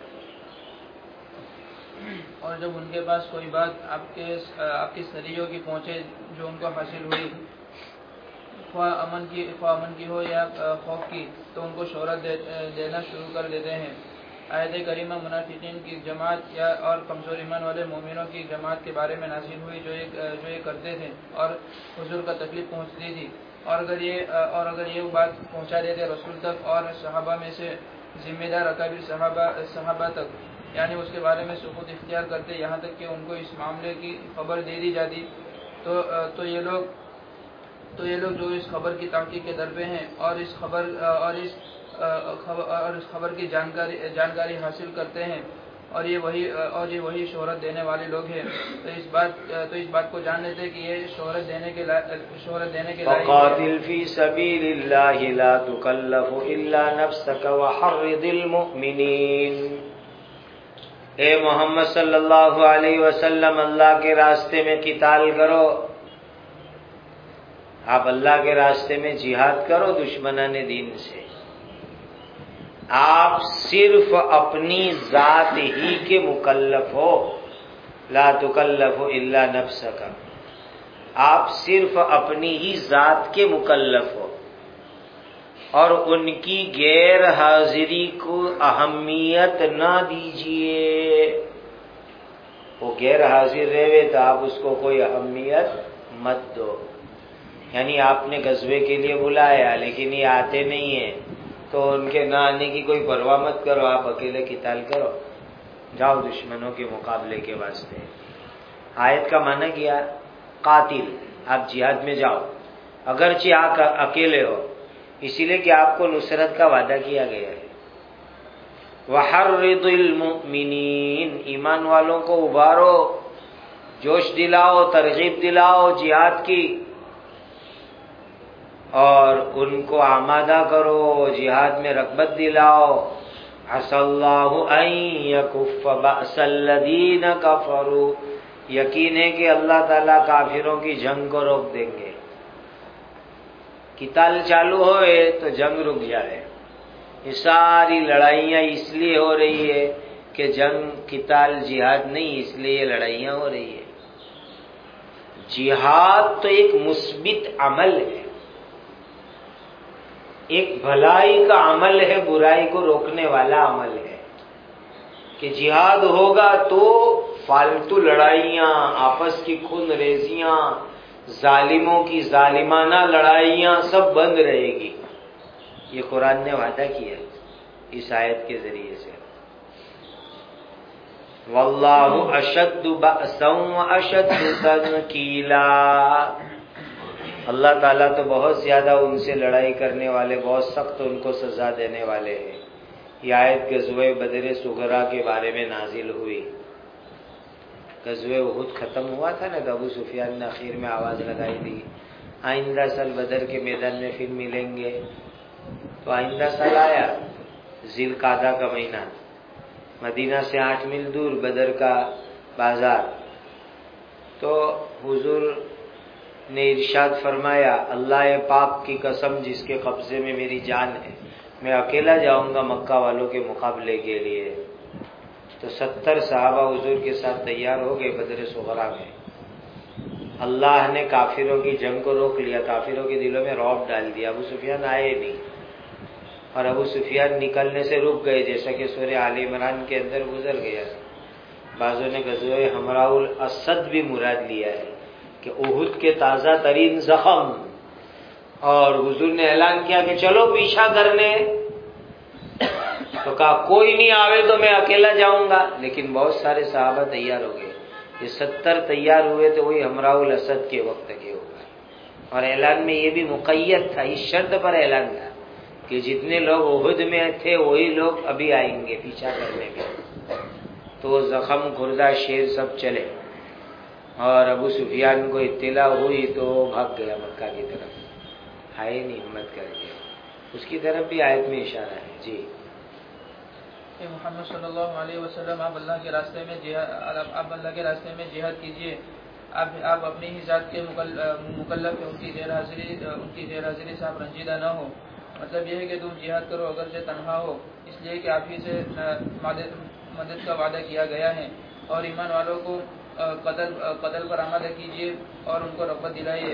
اور جب ان کے پاس کوئی بات آپ کے آپ کی سریوں کی پہنچے جو ان کو حاصل ہوئی، خواہ امن کی خواہ امن کی ہو یا خوف کی، تو ان کو شہرت دے, دینا شروع کر دیتے ہیں۔ آیت کریمہ منافقین کی جماعت یا اور کمزور ایمان والے مومنوں کی جماعت کے بارے میں نازل ہوئی جو یہ جو یہ کرتے تھے اور حضور کا تکلیف پہنچتی تھی، اور اگر یہ اور اگر یہ بات پہنچا دیتے رسول تک اور صحابہ میں سے ذمہ دار اکابر صحابہ صحابہ تک، یعنی اس کے بارے میں سکوت اختیار کرتے یہاں تک کہ ان کو اس معاملے کی خبر دے دی جاتی، تو تو یہ لوگ تو یہ لوگ جو اس خبر کی تحقیق کے درپے ہیں اور اس خبر اور اس اور اس خبر کی جانکاری جانکاری حاصل کرتے ہیں، اور یہ وہی اور یہ وہی شہرت دینے والے لوگ ہیں، تو اس بات تو اس بات کو جان لیتے کہ یہ شہرت دینے کے شہرت دینے کے لائق ہے۔ وقاتل فی سبیل اللہ لا تکلف الا نفسک وحرض المؤمنین، اے محمد صلی اللہ علیہ وسلم اللہ کے راستے میں قتال کرو، آپ اللہ کے راستے میں جہاد کرو دشمنان دین سے، آپ صرف اپنی ذات ہی کے مکلف ہو، لا تکلف الا نفسک، آپ صرف اپنی ہی ذات کے مکلف ہو، اور ان کی غیر حاضری کو اہمیت نہ دیجیے۔ وہ غیر حاضر رہے تو آپ اس کو کوئی اہمیت مت دو، یعنی آپ نے غزوے کے لیے بلایا لیکن یہ آتے نہیں ہیں تو ان کے نہ آنے کی کوئی پرواہ مت کرو، آپ اکیلے قتال کرو، جاؤ دشمنوں کے مقابلے کے واسطے۔ آیت کا معنی کیا؟ قاتل، آپ جہاد میں جاؤ اگرچہ آپ اکیلے ہو، اسی لیے کہ آپ کو نصرت کا وعدہ کیا گیا ہے۔ وحرض المؤمنین، ایمان والوں کو ابھارو، جوش دلاؤ، ترغیب دلاؤ جہاد کی، اور ان کو آمادہ کرو، جہاد میں رغبت دلاؤ۔ عسى اللہ ان یکف بأس الذین کفروا، یقین ہے کہ اللہ تعالیٰ کافروں کی جنگ کو روک دیں گے۔ قتال چالو ہوئے تو جنگ رک جائے۔ یہ ساری لڑائیاں اس لیے ہو رہی ہے کہ جنگ قتال جہاد نہیں، اس لیے یہ لڑائیاں ہو رہی ہے۔ جہاد تو ایک مثبت عمل ہے، ایک بھلائی کا عمل ہے، برائی کو روکنے والا عمل ہے کہ جہاد ہوگا تو فالتو لڑائیاں، آپس کی خون ریزیاں، ظالموں کی ظالمانہ لڑائیاں سب بند رہے گی. یہ قرآن نے وعدہ کیا اس آیت کے ذریعے سے. واللہ اشد بأسا واشد تنکیلا. اللہ تعالیٰ تو بہت زیادہ ان سے لڑائی کرنے والے، بہت سخت ان کو سزا دینے والے ہیں. یہ آیت غزوہ بدر صغریٰ کے بارے میں نازل ہوئی. غزوہ احد ختم ہوا تھا نا، تو ابو سفیان نے آخر میں آواز لگائی تھی آئندہ سال بدر کے میدان میں پھر ملیں گے. تو آئندہ سال آیا ذی القعدہ کا مہینہ، مدینہ سے آٹھ میل دور بدر کا بازار. تو حضور نے ارشاد فرمایا اللہ پاک کی قسم جس کے قبضے میں میری جان ہے، میں اکیلا جاؤں گا مکہ والوں کے مقابلے کے لیے. تو ستر صحابہ حضور کے ساتھ تیار ہو گئے بدر صغریٰ میں. اللہ نے کافروں کی جنگ کو روک لیا، کافروں کے دلوں میں رعب ڈال دیا. ابو سفیان آئے نہیں، اور ابو سفیان نکلنے سے رک گئے، جیسا کہ سورہ آل عمران کے اندر گزر گیا. بعضوں نے غزوہ حمراء الاسد بھی مراد لیا ہے کہ احد کے تازہ ترین زخم. اور حضور نے اعلان کیا کہ چلو پیچھا کرنے، تو کہا کوئی نہیں آوے تو میں اکیلا جاؤں گا. لیکن بہت سارے صحابہ تیار ہو گئے. یہ ستر تیار ہوئے تو وہی حمراء الاسد کے وقت کے ہو گئے. اور اعلان میں یہ بھی مقید تھا، اس شرط پر اعلان تھا کہ جتنے لوگ احد میں تھے وہی لوگ ابھی آئیں گے پیچھا کرنے میں. تو زخم خوردہ شیر سب چلے، اور ابو سفیان کو اطلاع ہوئی تو وہ بھاگ گیا مکہ کی طرف. آئے نہیں ہمت کر کے. اس کی طرف بھی آیت میں اشارہ ہے. جی کہ محمد صلی اللہ علیہ وسلم آپ اللہ کے راستے میں جہاد آپ اللہ کے راستے میں جہاد کیجیے. آپ آپ اپنی ہی ذات کے مکلف ہیں، ان کی غیر حاضری ان کی غیر حاضری سے آپ رنجیدہ نہ ہو. مطلب یہ ہے کہ تم جہاد کرو اگرچہ تنہا ہو، اس لیے کہ آپ ہی سے مدد کا وعدہ کیا گیا ہے. اور ایمان والوں کو قتل قتل پر آمادہ کیجیے اور ان کو رغبت دلائیے.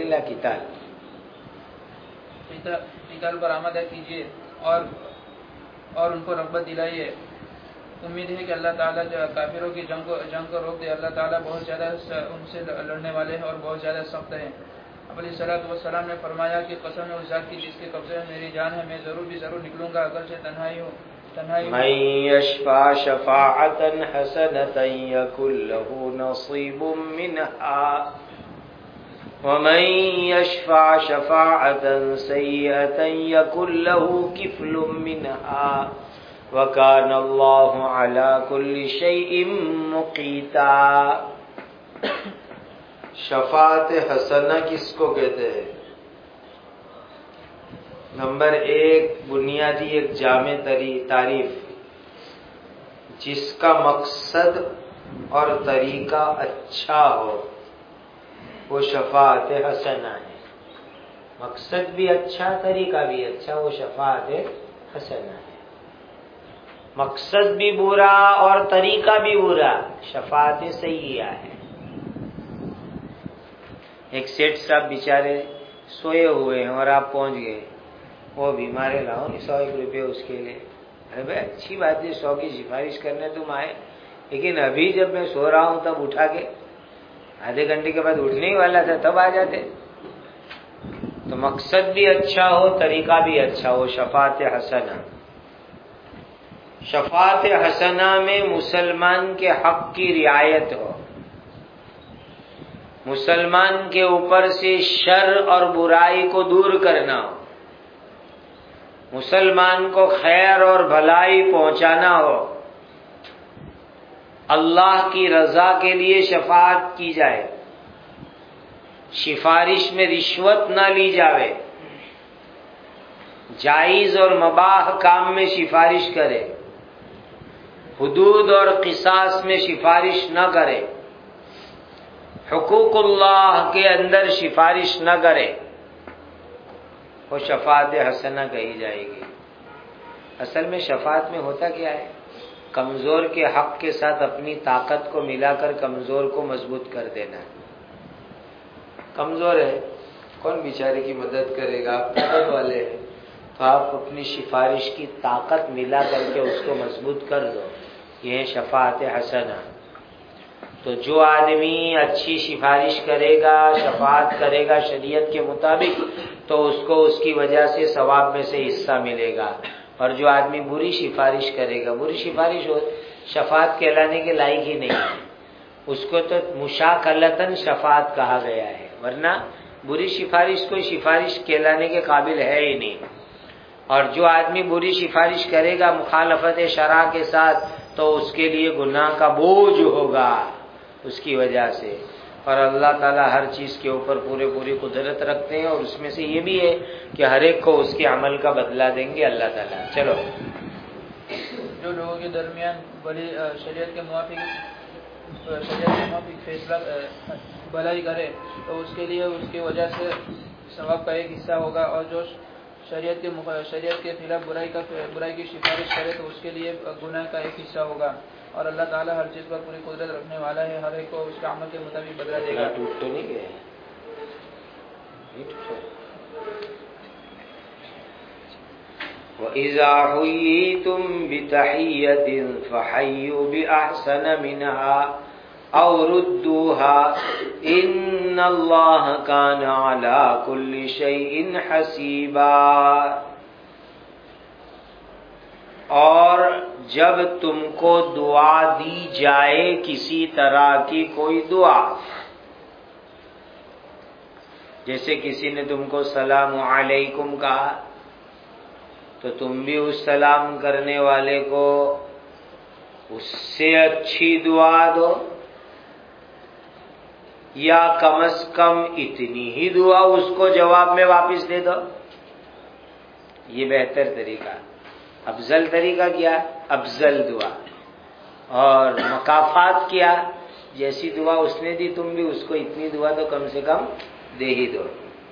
قتال پر آمادہ کیجیے اور اور ان کو رغبت دلائیے. امید ہے کہ اللہ تعالیٰ کافروں کی جنگ کو جنگ کو روک دے. اللہ تعالیٰ بہت زیادہ ان سے لڑنے والے ہیں اور بہت زیادہ سخت ہیں. علیہ الصلوۃ والسلام نے فرمایا کہ قسم ہے اس ذات کی جس کے قبضے میں میری جان ہے، میں ضرور بھی ضرور نکلوں گا اگرچہ تنہائی ہو. من یشفع شفاعة حسنة یکن له نصیب منها ومن یشفع شفاعة سیئة یکن له کفل منها وکان اللہ علی کل شیء مقیتا. شفاعت حسنہ کس کو کہتے ہیں؟ نمبر ایک، بنیادی ایک جامع تعریف جس کا مقصد اور طریقہ اچھا ہو وہ شفاعت حسنہ ہے. مقصد بھی اچھا، طریقہ بھی اچھا، وہ شفاعت حسنہ ہے. مقصد بھی برا اور طریقہ بھی برا، شفاعت سیئہ ہے. ایک سیٹ صاحب بیچارے سوئے ہوئے ہیں اور آپ پہنچ گئے، وہ بیمار ہے، لاؤ نہیں سو ایک روپے اس کے لیے. ارے بھائی اچھی بات ہے، سو کی سفارش کرنے تم آئے، لیکن ابھی جب میں سو رہا ہوں تب اٹھا کے، آدھے گھنٹے کے بعد اٹھنے ہی والا تھا تب آ جاتے. تو مقصد بھی اچھا ہو، طریقہ بھی اچھا ہو، شفاعت حسنہ. شفاعت حسنہ میں مسلمان کے حق کی رعایت ہو، مسلمان کے اوپر سے شر اور برائی کو دور کرنا ہو، مسلمان کو خیر اور بھلائی پہنچانا ہو، اللہ کی رضا کے لیے شفاعت کی جائے، سفارش میں رشوت نہ لی جاوے، جائز اور مباح کام میں سفارش کرے، حدود اور قصاص میں سفارش نہ کرے، حقوق اللہ کے اندر سفارش نہ کرے، وہ شفاعت حسنہ کہی جائے گی. اصل میں شفاعت میں ہوتا کیا ہے؟ کمزور کے حق کے ساتھ اپنی طاقت کو ملا کر کمزور کو مضبوط کر دینا. کمزور ہے، کون بیچارے کی مدد کرے گا؟ آپ طاقت والے ہیں تو آپ اپنی سفارش کی طاقت ملا کر کے اس کو مضبوط کر دو. یہ ہے شفاعت حسنہ. تو جو آدمی اچھی سفارش کرے گا، شفاعت کرے گا شریعت کے مطابق، تو اس کو اس کی وجہ سے ثواب میں سے حصہ ملے گا، اور جو آدمی بری سفارش کرے گا، بری سفارش ہو شفاعت کہلانے کے لائق ہی نہیں ہے، اس کو تو مشاکلتاً شفاعت کہا گیا ہے، ورنہ بری سفارش کوئی سفارش کہلانے کے قابل ہے ہی نہیں۔ اور جو آدمی بری سفارش کرے گا مخالفت شرع کے ساتھ، تو اس کے لیے گناہ کا بوجھ ہوگا اس کی وجہ سے، اور اللہ تعالیٰ ہر چیز کے اوپر پورے پوری قدرت رکھتے ہیں، اور اس میں سے یہ بھی ہے کہ ہر ایک کو اس کے عمل کا بدلہ دیں گے اللہ تعالیٰ۔ چلو، جو لوگوں کے درمیان بڑی شریعت کے موافق شریعت کے موافق فیصلہ بھلائی کرے تو اس کے لیے اس کی وجہ سے ثواب کا ایک حصہ ہوگا، اور جو شریعت کے شریعت کے خلاف برائی کا برائی کی سفارش کرے تو اس کے لیے گناہ کا ایک حصہ ہوگا، اور اللہ تعالیٰ ہر چیز پر پوری قدرت رکھنے والا ہے، ہر ایک کو اس کے عمل کے مطابق بدلہ دے گا۔ ٹوٹ تو نہیں گئے؟ وَإِذَا حُيِّيتُم بِتَحِيَّةٍ فَحَيُّوا بِأَحْسَنَ مِنْهَا أَوْ رُدُّوهَا إِنَّ اللَّهَ كَانَ عَلَى كُلِّ شَيْءٍ حَسِيبًا۔ اور جب تم کو دعا دی جائے کسی طرح کی کوئی دعا، جیسے کسی نے تم کو سلام علیکم کہا، تو تم بھی اس سلام کرنے والے کو اس سے اچھی دعا دو، یا کم از کم اتنی ہی دعا اس کو جواب میں واپس دے دو۔ یہ بہتر طریقہ، افضل طریقہ کیا؟ افضل دعا، اور مکافات کیا؟ جیسی دعا اس نے دی تم بھی اس کو اتنی دعا تو کم سے کم دے ہی دو۔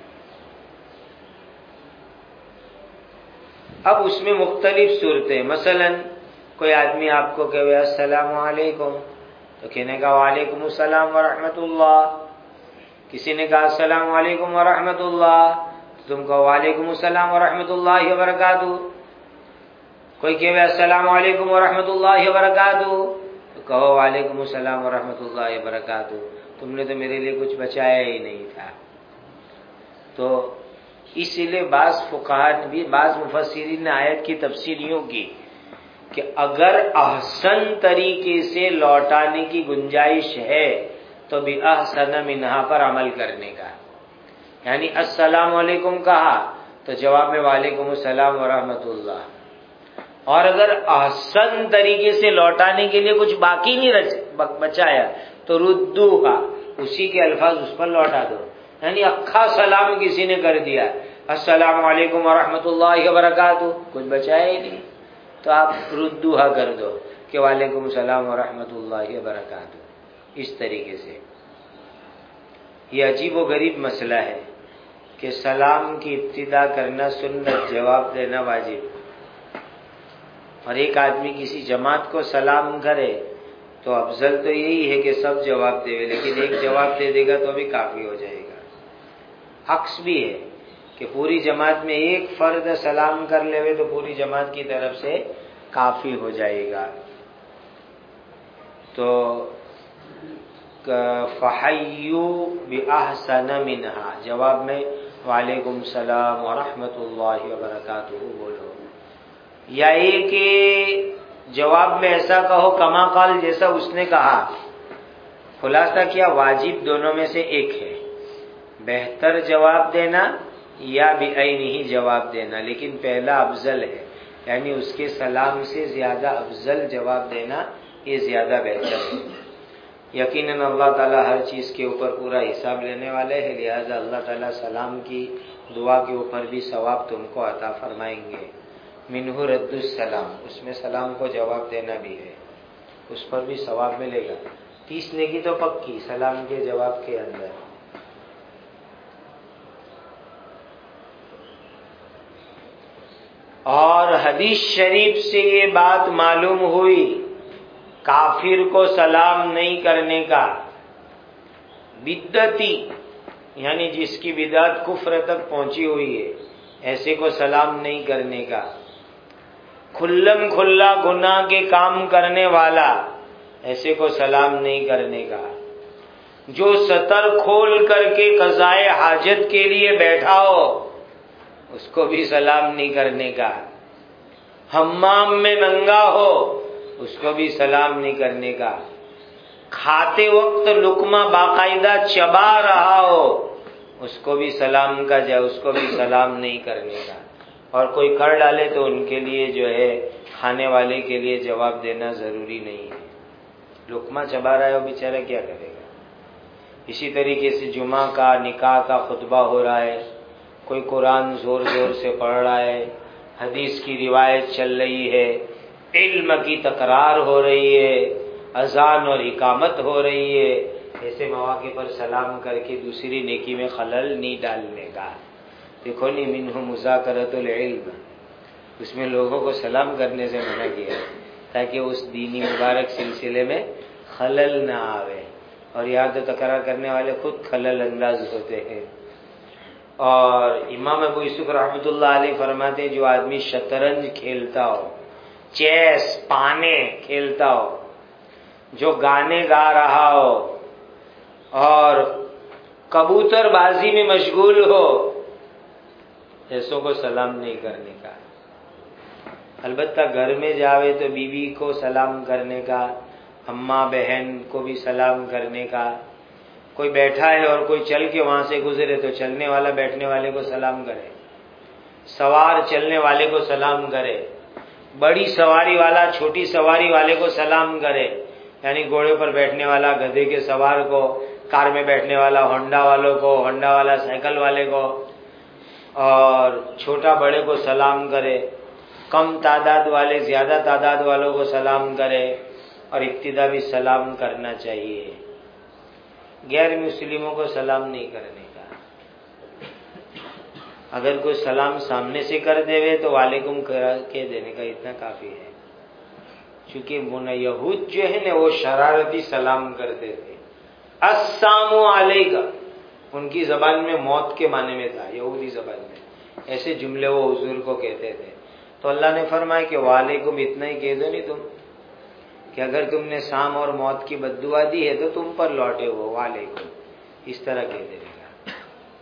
اب اس میں مختلف صورتیں، مثلا کوئی آدمی آپ کو کہے السلام علیکم، تو کہنے کا وعلیکم السلام ورحمۃ اللہ۔ کسی نے کہا السلام علیکم ورحمۃ اللہ، تو تم کو وعلیکم السلام ورحمۃ اللہ وبرکاتہ۔ کوئی کہے السلام علیکم ورحمۃ اللہ وبرکاتہ، تو کہو وعلیکم السلام ورحمۃ اللہ وبرکاتہ، تم نے تو میرے لیے کچھ بچایا ہی نہیں تھا۔ تو اس لیے بعض فقہاء نے بھی، بعض مفسرین نے آیت کی تفسیر یوں کی کہ اگر احسن طریقے سے لوٹانے کی گنجائش ہے تو بھی احسن منہا پر عمل کرنے کا، یعنی السلام علیکم کہا تو جواب میں وعلیکم السلام ورحمۃ اللہ، اور اگر احسن طریقے سے لوٹانے کے لیے کچھ باقی نہیں بچایا تو ردوہا، اسی کے الفاظ اس پر لوٹا دو، یعنی اکھا سلام کسی نے کر دیا السلام علیکم ورحمۃ اللہ وبرکاتہ، کچھ بچایا ہی نہیں، تو آپ ردوہا کر دو کہ وعلیکم السلام ورحمۃ اللہ وبرکاتہ۔ اس طریقے سے یہ عجیب و غریب مسئلہ ہے کہ سلام کی ابتدا کرنا سنت، جواب دینا واجب، اور ایک آدمی کسی جماعت کو سلام کرے تو افضل تو یہی ہے کہ سب جواب دے، لیکن ایک جواب دے دے گا تو بھی کافی ہو جائے گا۔ عکس بھی ہے کہ پوری جماعت میں ایک فرد سلام کر لے تو پوری جماعت کی طرف سے کافی ہو جائے گا۔ تو فَحَيُّوا بِأَحْسَنَ مِنْهَا، جواب میں وعلیکم السلام ورحمۃ اللہ وبرکاتہ بولو، یا یہ کہ جواب میں ایسا کہو کما قال، جیسا اس نے کہا۔ خلاصہ کیا، واجب دونوں میں سے ایک ہے، بہتر جواب دینا یا بعینہ جواب دینا، لیکن پہلا افضل ہے، یعنی اس کے سلام سے زیادہ افضل جواب دینا، یہ زیادہ بہتر ہے۔ یقیناً اللہ تعالیٰ ہر چیز کے اوپر پورا حساب لینے والے ہیں، لہذا اللہ تعالیٰ سلام کی دعا کے اوپر بھی ثواب تم کو عطا فرمائیں گے۔ منہ رد السلام، اس میں سلام کو جواب دینا بھی ہے، اس پر بھی ثواب ملے گا، تیس نیکی تو پکی سلام کے جواب کے اندر۔ اور حدیث شریف سے یہ بات معلوم ہوئی کافر کو سلام نہیں کرنے کا، بدعتی یعنی جس کی بدعت کفر تک پہنچی ہوئی ہے، ایسے کو سلام نہیں کرنے کا، کھلم کھلا گناہ کے کام کرنے والا ایسے کو سلام نہیں کرنے کا. جو سطر کھول کر کے قضائے حاجت کے لیے بیٹھا ہو اس کو بھی سلام نہیں کرنے کا. حمام میں ننگا ہو اس کو بھی سلام نہیں کرنے کا. کھاتے وقت لقمہ باقاعدہ چبا رہا ہو اس کو بھی سلام کا جائے اس کو بھی سلام نہیں کرنے کا. اور کوئی کر ڈالے تو ان کے لیے جو ہے کھانے والے کے لیے جواب دینا ضروری نہیں ہے. لقمہ چبا رہا ہے وہ بیچارہ کیا کرے گا. اسی طریقے سے جمعہ کا نکاح کا خطبہ ہو رہا ہے, کوئی قرآن زور زور سے پڑھ رہا ہے, حدیث کی روایت چل رہی ہے, علم کی تکرار ہو رہی ہے, اذان اور اقامت ہو رہی ہے, ایسے مواقع پر سلام کر کے دوسری نیکی میں خلل نہیں ڈالنے کا. دیکھو نہیں منہ مذاکرۃ العلم, اس میں لوگوں کو سلام کرنے سے منع کیا تاکہ اس دینی مبارک سلسلے میں خلل نہ آوے. اور یہاں تو تکرار کرنے والے خود خلل انداز ہوتے ہیں. اور امام ابو یوسف رحمۃ اللہ علیہ فرماتے ہیں جو آدمی شطرنج کھیلتا ہو, چیس پانے کھیلتا ہو, جو گانے گا رہا ہو اور کبوتر بازی میں مشغول ہو, ایسوں کو سلام نہیں کرنے کا. البتہ گھر میں جاوے تو بیوی کو سلام کرنے کا, اماں بہن کو بھی سلام کرنے کا. کوئی بیٹھا ہے اور کوئی چل کے وہاں سے گزرے تو چلنے والا بیٹھنے والے کو سلام کرے, سوار چلنے والے کو سلام کرے, بڑی سواری والا چھوٹی سواری والے کو سلام کرے, یعنی گھوڑے پر بیٹھنے والا گدھے کے سوار کو, کار میں بیٹھنے والا ہونڈا والوں کو, ہونڈا والا سائیکل والے کو, اور چھوٹا بڑے کو سلام کرے, کم تعداد والے زیادہ تعداد والوں کو سلام کرے, اور ابتدا بھی سلام کرنا چاہیے. غیر مسلموں کو سلام نہیں کرنے کا. اگر کوئی سلام سامنے سے کر دے وے تو وعلیکم کے دینے کا اتنا کافی ہے. چونکہ من یہود جو ہے نا وہ شرارتی سلام کرتے تھے. السلام علیکم ان کی زبان میں موت کے معنی میں تھا, یہودی زبان میں ایسے جملے وہ حضور کو کہتے تھے. تو اللہ نے فرمایا کہ وعلیکم اتنا ہی کہہ دو نہیں تم, کہ اگر تم نے سام اور موت کی بد دعا دی ہے تو تم پر لوٹے ہو, وعلیکم اس طرح کہہ دینے کا.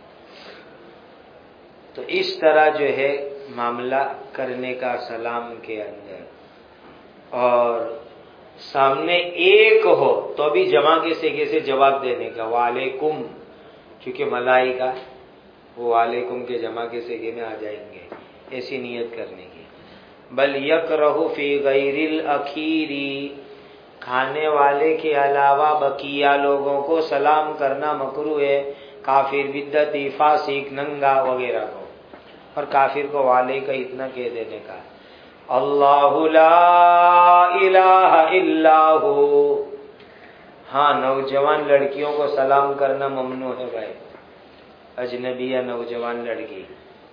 تو اس طرح جو ہے معاملہ کرنے کا سلام کے اندر. اور سامنے ایک ہو تو بھی جمع کے سیگے سے جواب دینے کا, وعلیکم, چونکہ ملائکہ وہ وعلیکم کے جمع کے سیگے میں آ جائیں گے, ایسی نیت کرنے کی. بل یکرہ فی غیر الاخیری, کھانے والے کے علاوہ بقیہ لوگوں کو سلام کرنا مکروہ ہے, کافر, بدعتی, فاسق, ننگا وغیرہ کو. اور کافر کو وعلیکم اتنا کہہ دینے کا, اللہ لا الہ الا ہو. ہاں نوجوان لڑکیوں کو سلام کرنا ممنوع ہے بھائی, اجنبی یا نوجوان لڑکی.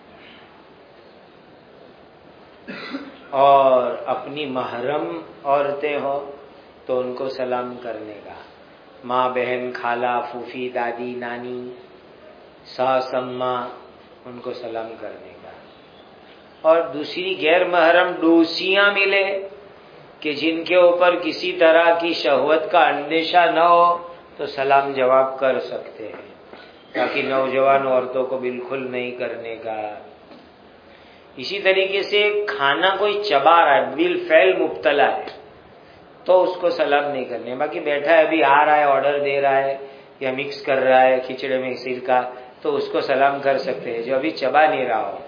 اور اپنی محرم عورتیں ہو تو ان کو سلام کرنے کا, ماں بہن خالہ پھوپھی دادی نانی ساس اماں ان کو سلام کرنے کا. اور دوسری غیر محرم ڈوسیاں ملے کہ جن کے اوپر کسی طرح کی شہوت کا اندیشہ نہ ہو تو سلام جواب کر سکتے ہیں, تاکہ نوجوان عورتوں کو بالکل نہیں کرنے کا. اسی طریقے سے کھانا کوئی چبا رہا ہے, بالفعل مبتلا ہے, تو اس کو سلام نہیں کرنے. باقی بیٹھا ہے ابھی آ رہا ہے, آرڈر دے رہا ہے یا مکس کر رہا ہے کھچڑے میں سرکہ, تو اس کو سلام کر سکتے ہیں جو ابھی چبا نہیں رہا ہو.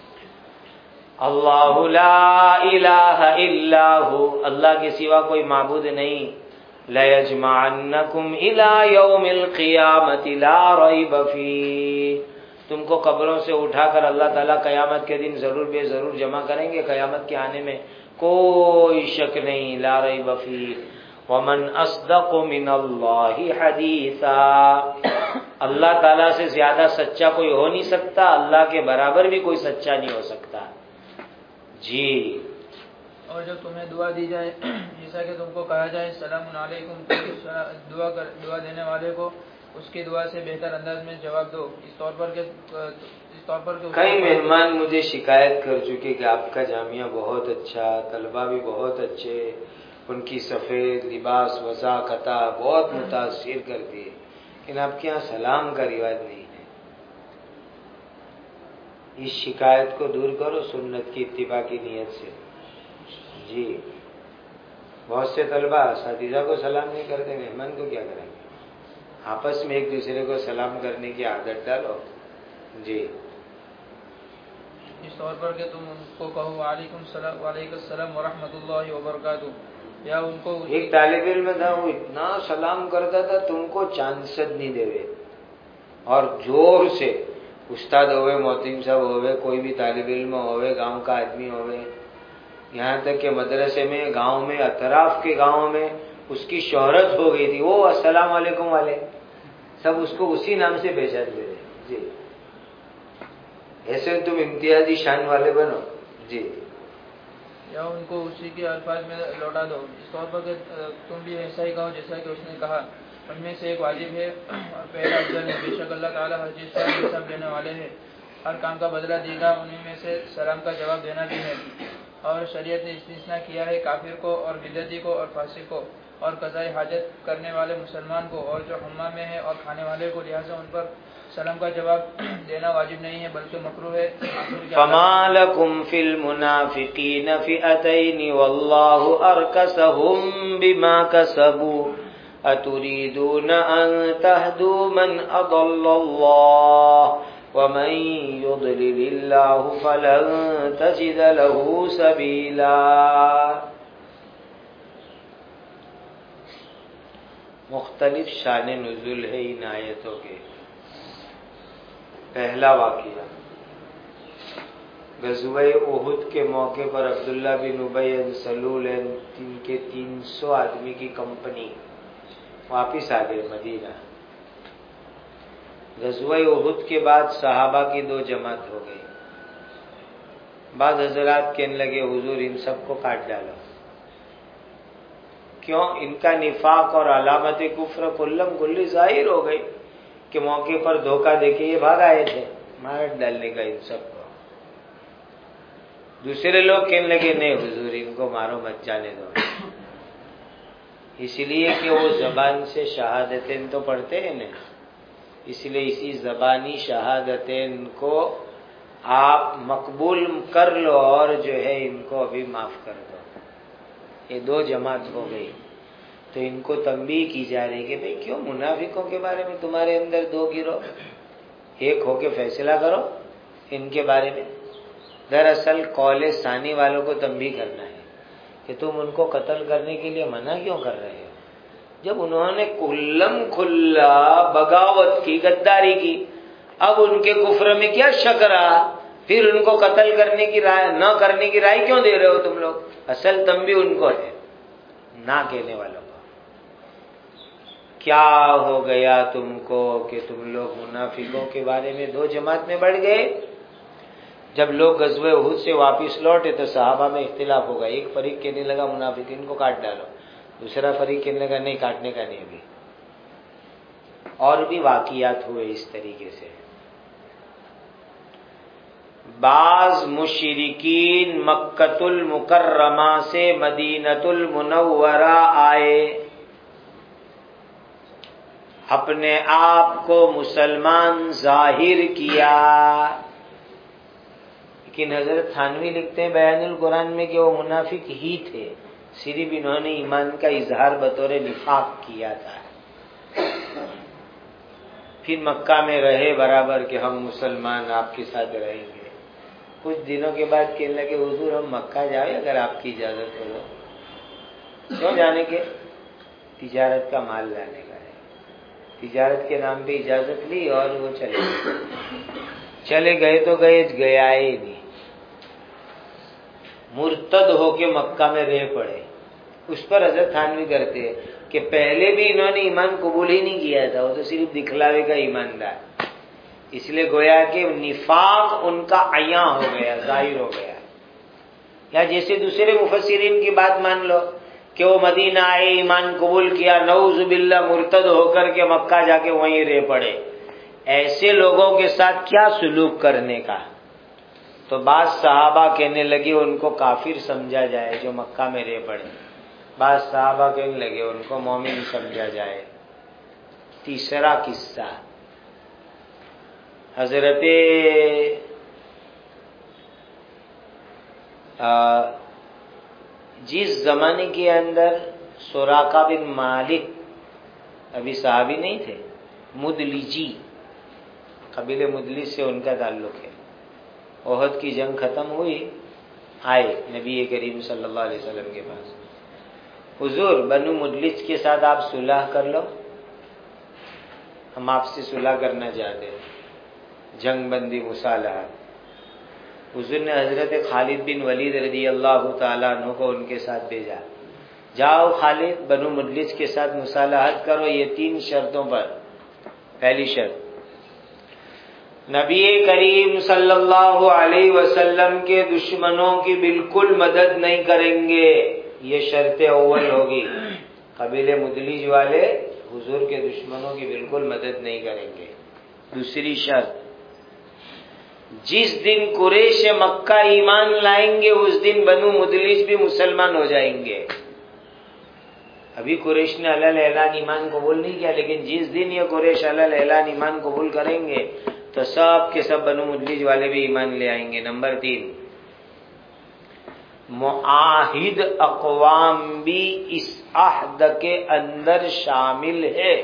اللہ لا الہ الا ہو, اللہ کے سوا کوئی معبود نہیں. لَيَجْمَعَنَّكُمْ إِلَىٰ يَوْمِ الْقِيَامَةِ لَا رَيْبَ فِيهِ, تم کو قبروں سے اٹھا کر اللہ تعالیٰ قیامت کے دن ضرور بے ضرور جمع کریں گے. قیامت کے آنے میں کوئی شک نہیں. لا ریب فیہ ومن اصدق من اللہ حدیثا, اللہ تعالیٰ سے زیادہ سچا کوئی ہو نہیں سکتا, اللہ کے برابر بھی کوئی سچا نہیں ہو سکتا. جی. اور جب تمہیں دعا دی جائے, جیسا کہ تم کو کہا جائے السلام علیکم, دعا کر دعا دینے والے کو اس کی دعا سے بہتر انداز میں جواب دو. اس طور پر کہ اس طور پر کہ کئی مہمان مجھے شکایت کر چکے کہ آپ کا جامعہ بہت اچھا, طلبہ بھی بہت اچھے, ان کی سفید لباس وضاقتہ بہت متاثر کرتی ہے، لیکن آپ کے یہاں سلام کا رواج نہیں ہے۔ اس شکایت کو دور کرو سنت کی اتباع کی نیت سے۔ جی بہت سے طلبہ اساتذہ کو سلام نہیں کرتے، مہمان کو کیا کریں گے؟ آپس میں ایک دوسرے کو سلام کرنے کی عادت ڈالو۔ جی اس طور پر کہ تم ان کو کہو وعلیکم السلام وعلیکم السلام ورحمۃ اللہ وبرکاتہ، یا ان کو ایک طالب علم تھا، وہ اتنا سلام کرتا تھا تم کو چانسد نہیں دے وے، اور زور سے استاد ہوئے، محتم صاحب ہوئے، کوئی بھی طالب علم ہوئے، گاؤں کا آدمی ہوئے، یہاں تک کہ مدرسے میں، گاؤں میں، اطراف کے گاؤں میں اس کی شہرت ہو گئی تھی، وہ السلام علیکم والے سب اس کو اسی نام سے پہچانتے تھے۔ جی ایسے تم امتیازی شان والے بنو۔ جی یا ان کو اسی کے الفاظ میں لوٹا دو، اس طور پر کہ تم بھی ایسا ہی کہو جیسا کہ اس نے کہا۔ ان میں سے ایک واجب ہے اور پہلا افضل ہے، بے شک اللہ تعالیٰ ہر چیز کا حساب لینے والے ہیں، ہر کام کا بدلہ دے گا، انہیں میں سے سلام کا جواب دینا بھی ہے۔ اور شریعت نے استثناء کیا ہے کافر کو اور بدعتی کو اور فاسق کو اور قضاء حاجت کرنے والے مسلمان کو اور جو حمام میں ہے اور کھانے والے کو، لہٰذا ان پر سلام کا جواب دینا واجب نہیں ہے بلکہ مکروہ ہے۔ فما لكم في المنافقين فئتين والله أركسهم بما كسبوا أتريدون أن تهدوا من أضل الله ومن يضلل الله فلن تجد له سبيلا۔ مختلف شان نزول ہے ان آیتوں کے۔ پہلا واقعہ غزوہ احد کے موقع پر عبداللہ بن ابی بن سلول ان کے تین سو آدمی کی کمپنی واپس آ گئے مدینہ۔ غزوہ احد کے بعد صحابہ کی دو جماعت ہو گئی۔ بعض حضرات کہنے لگے حضور ان سب کو کاٹ ڈالو، کیوں؟ ان کا نفاق اور علامت کفر کلم کلی ظاہر ہو گئی کہ موقع پر دھوکہ دے کے یہ بھاگ آئے تھے، مار ڈالنے کا ان سب کو۔ دوسرے لوگ کہنے لگے نہیں حضور ان کو مارو مت جانے دو، اس لیے کہ وہ زبان سے شہادتین تو پڑھتے ہیں نا، اس لیے اسی زبانی شہادتین کو آپ مقبول کر لو اور جو ہے ان کو ابھی معاف کر دو۔ یہ دو جماعت ہو گئی تو ان کو تنبیہ کی جا رہی کہ بھئی کیوں منافقوں کے بارے میں تمہارے اندر دو گروہ، ایک ہو کے فیصلہ کرو ان کے بارے میں۔ دراصل قول ثانی والوں کو تنبیہ کرنا ہے کہ تم ان کو قتل کرنے کے لیے منع کیوں کر رہے ہو، جب انہوں نے کلم کھلا بغاوت کی، غداری کی، اب ان کے کفر میں کیا شک رہا، پھر ان کو قتل کرنے کی رائے نہ کرنے کی رائے کیوں دے رہے ہو تم لوگ؟ اصل تنبیہ ان کو ہے، نہ کہنے والوں کو۔ کیا ہو گیا تم کو کہ تم لوگ منافقوں کے بارے میں دو جماعت میں بڑھ گئے؟ جب لوگ غزوہ احد سے واپس لوٹے تو صحابہ میں اختلاف ہوگا، ایک فریق کہنے لگا منافقین کو کاٹ ڈالو، دوسرا فریق کہنے لگا نہیں کاٹنے کا نہیں ابھی۔ اور بھی واقعات ہوئے اس طریقے سے۔ بعض مشرکین مکۃ المکرمہ سے مدینۃ المنورہ آئے، اپنے آپ کو مسلمان ظاہر کیا، لیکن حضرت تھانوی لکھتے ہیں بیان القرآن میں کہ وہ منافق ہی تھے، صرف انہوں نے ایمان کا اظہار بطور نفاق کیا تھا۔ پھر مکہ میں رہے برابر کہ ہم مسلمان آپ کے ساتھ رہیں گے۔ کچھ دنوں کے بعد کہنے لگے حضور ہم مکہ جائیں اگر آپ کی اجازت ہو تو۔ کیوں جانے کے؟ تجارت کا مال لانے کا ہے۔ تجارت کے نام پہ اجازت لی اور وہ چلے گئے۔ چلے گئے تو گئے، گیا ہی نہیں، مرتد ہو کے مکہ میں رہ پڑے۔ اس پر حضرت تھانوی کرتے ہیں کہ پہلے بھی انہوں نے ایمان قبول ہی نہیں کیا تھا، وہ تو صرف دکھلاوے کا ایماندار، اس لیے گویا کہ نفاق ان کا عیاں ہو گیا، ظاہر ہو گیا۔ یا جیسے دوسرے مفسرین کی بات مان لو کہ وہ مدینہ آئے، ایمان قبول کیا، نعوذ باللہ مرتد ہو کر کے مکہ جا کے وہیں رہ پڑے، ایسے لوگوں کے ساتھ کیا سلوک کرنے کا؟ تو بعض صحابہ کہنے لگے ان کو کافر سمجھا جائے جو مکہ میں رہ پڑے، بعض صحابہ کہنے لگے ان کو مومن سمجھا جائے۔ تیسرا قصہ، حضرت جس زمانے کے اندر سراقہ بن مالک ابھی صحابی نہیں تھے، مدلجی، قبیلے مدلج سے ان کا تعلق ہے۔ احد کی جنگ ختم ہوئی، آئے نبی کریم صلی اللہ علیہ وسلم کے پاس، حضور بنو مدلج کے ساتھ آپ صلح کر لو، ہم آپ سے صلح کرنا چاہتے ہیں، جنگ بندی مصالحہ۔ حضور نے حضرت خالد بن ولید رضی اللہ تعالیٰ عنہ کو ان کے ساتھ بھیجا، جاؤ خالد بنو مدلج کے ساتھ مصالحت کرو یہ تین شرطوں پر۔ پہلی شرط، نبی کریم صلی اللہ علیہ وسلم کے دشمنوں کی بالکل مدد نہیں کریں گے، یہ شرط اول ہوگی۔ قبیلے مدلج والے حضور کے دشمنوں کی بالکل مدد نہیں کریں گے۔ دوسری شرط، جس دن قریش مکہ ایمان لائیں گے اس دن بنو مدلج بھی مسلمان ہو جائیں گے۔ ابھی قریش نے علل اعلان ایمان قبول نہیں کیا، لیکن جس دن یہ قریش علل اعلان ایمان قبول کریں گے تو سب کے سب بنو مدلج والے بھی ایمان لے آئیں گے۔ نمبر تین، معاہد اقوام بھی اس عہد کے اندر شامل ہے،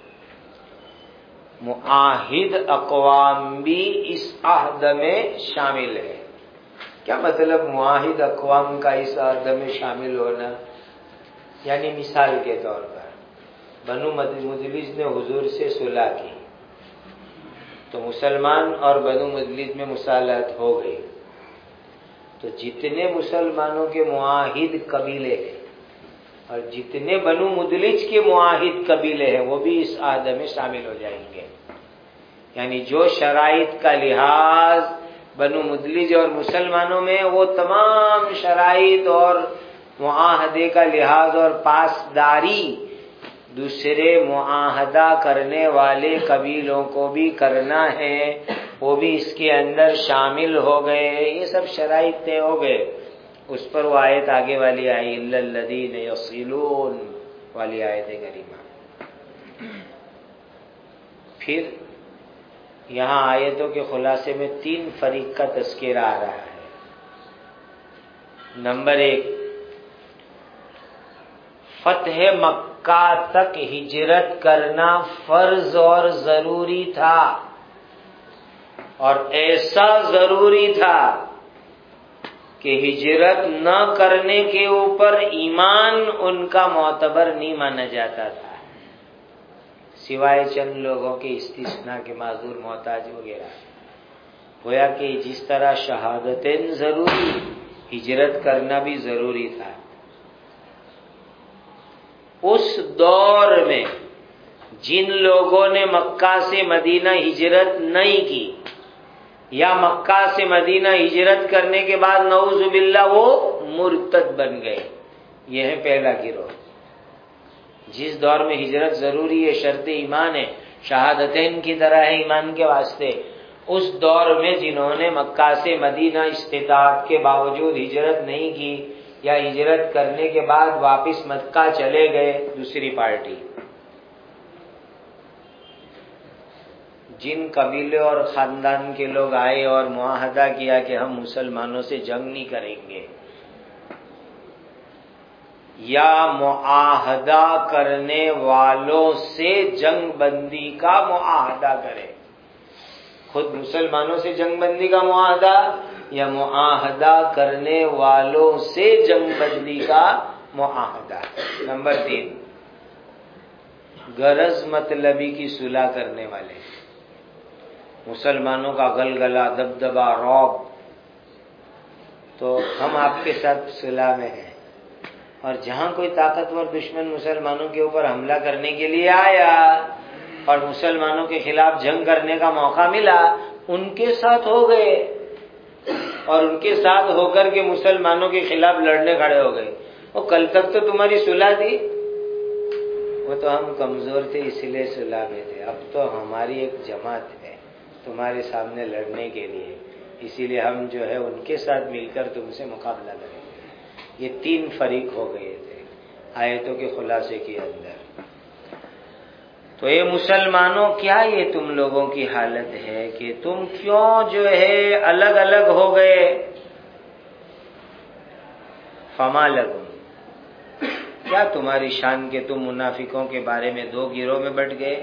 معاہد اقوام بھی اس عہد میں شامل ہے۔ کیا مطلب معاہد اقوام کا اس عہد میں شامل ہونا؟ یعنی مثال کے طور پر بنو مدلج نے حضور سے صلح کی تو مسلمان اور بنو مدلج میں مصالحت ہو گئی، تو جتنے مسلمانوں کے معاہد قبیلے ہیں اور جتنے بنو مدلج کے معاہد قبیلے ہیں وہ بھی اس عہد میں شامل ہو جائیں گے۔ یعنی جو شرائط کا لحاظ بنو مدلج اور مسلمانوں میں، وہ تمام شرائط اور معاہدے کا لحاظ اور پاسداری دوسرے معاہدہ کرنے والے قبیلوں کو بھی کرنا ہے، وہ بھی اس کے اندر شامل ہو گئے۔ یہ سب شرائط طے ہو گئے۔ اس پر وہ آیت آگے والی آئی، الا الذین یصلون والی آیت کریمہ۔ پھر یہاں آیتوں کے خلاصے میں تین فریق کا تذکرہ آ رہا ہے۔ نمبر ایک، فتح مکہ تک ہجرت کرنا فرض اور ضروری تھا، اور ایسا ضروری تھا کہ ہجرت نہ کرنے کے اوپر ایمان ان کا معتبر نہیں مانا جاتا تھا، سوائے چند لوگوں کے استثناء کے، معذور محتاج وغیرہ۔ گویا کہ جس طرح شہادتین ضروری، ہجرت کرنا بھی ضروری تھا۔ اس دور میں جن لوگوں نے مکہ سے مدینہ ہجرت نہیں کی یا مکہ سے مدینہ ہجرت کرنے کے بعد نعوذ باللہ وہ مرتد بن گئے، یہ ہے پہلا گروہ۔ جس دور میں ہجرت ضروری ہے، شرط ایمان ہے، شہادتین کی طرح ہے ایمان کے واسطے، اس دور میں جنہوں نے مکہ سے مدینہ استطاعت کے باوجود ہجرت نہیں کی یا ہجرت کرنے کے بعد واپس مکہ چلے گئے، دوسری پارٹی۔ جن قبیلے اور خاندان کے لوگ آئے اور معاہدہ کیا کہ ہم مسلمانوں سے جنگ نہیں کریں گے، یا معاہدہ کرنے والوں سے جنگ بندی کا معاہدہ کرے، خود مسلمانوں سے جنگ بندی کا معاہدہ یا معاہدہ کرنے والوں سے جنگ بندی کا معاہدہ۔ نمبر تین، غرض مطلبی کی صلح کرنے والے، مسلمانوں کا گلگلہ، دبدبہ، رعب، تو ہم آپ کے ساتھ صلح میں ہیں، اور جہاں کوئی طاقتور دشمن مسلمانوں کے اوپر حملہ کرنے کے لیے آیا اور مسلمانوں کے خلاف جنگ کرنے کا موقع ملا، ان کے ساتھ ہو گئے، اور ان کے ساتھ ہو کر کے مسلمانوں کے خلاف لڑنے کھڑے ہو گئے۔ وہ کل تک تو تمہاری صلح تھی، وہ تو ہم کمزور تھے اس لیے صلح میں تھے، اب تو ہماری ایک جماعت ہے تمہارے سامنے لڑنے کے لیے، اسی لیے ہم جو ہے ان کے ساتھ مل کر تم سے مقابلہ کریں گے۔ یہ تین فریق ہو گئے تھے۔ آیتوں کے خلاصے کے اندر۔ تو یہ مسلمانوں کیا یہ تم لوگوں کی حالت ہے کہ تم کیوں جو ہے الگ الگ ہو گئے؟ فما لگم، کیا تمہاری شان کے تم منافقوں کے بارے میں دو گروہ میں بٹ گئے؟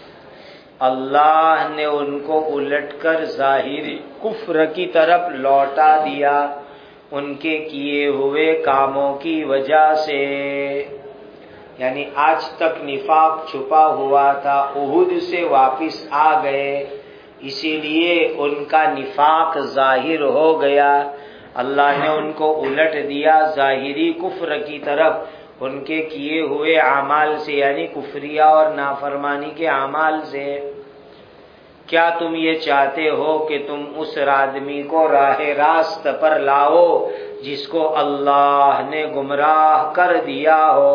اللہ نے ان کو الٹ کر ظاہری کفر کی طرف لوٹا دیا ان کے کیے ہوئے کاموں کی وجہ سے، یعنی آج تک نفاق چھپا ہوا تھا، احد سے واپس آ گئے، اسی لیے ان کا نفاق ظاہر ہو گیا۔ اللہ نے ان کو الٹ دیا ظاہری کفر کی طرف ان کے کیے ہوئے اعمال سے، یعنی کفریہ اور نافرمانی کے اعمال سے۔ کیا تم یہ چاہتے ہو کہ تم اس آدمی کو راہ راست پر لاؤ جس کو اللہ نے گمراہ کر دیا ہو؟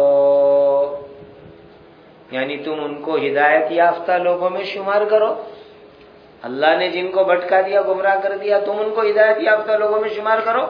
یعنی تم ان کو ہدایت یافتہ لوگوں میں شمار کرو؟ اللہ نے جن کو بھٹکا دیا، گمراہ کر دیا، تم ان کو ہدایت یافتہ لوگوں میں شمار کرو؟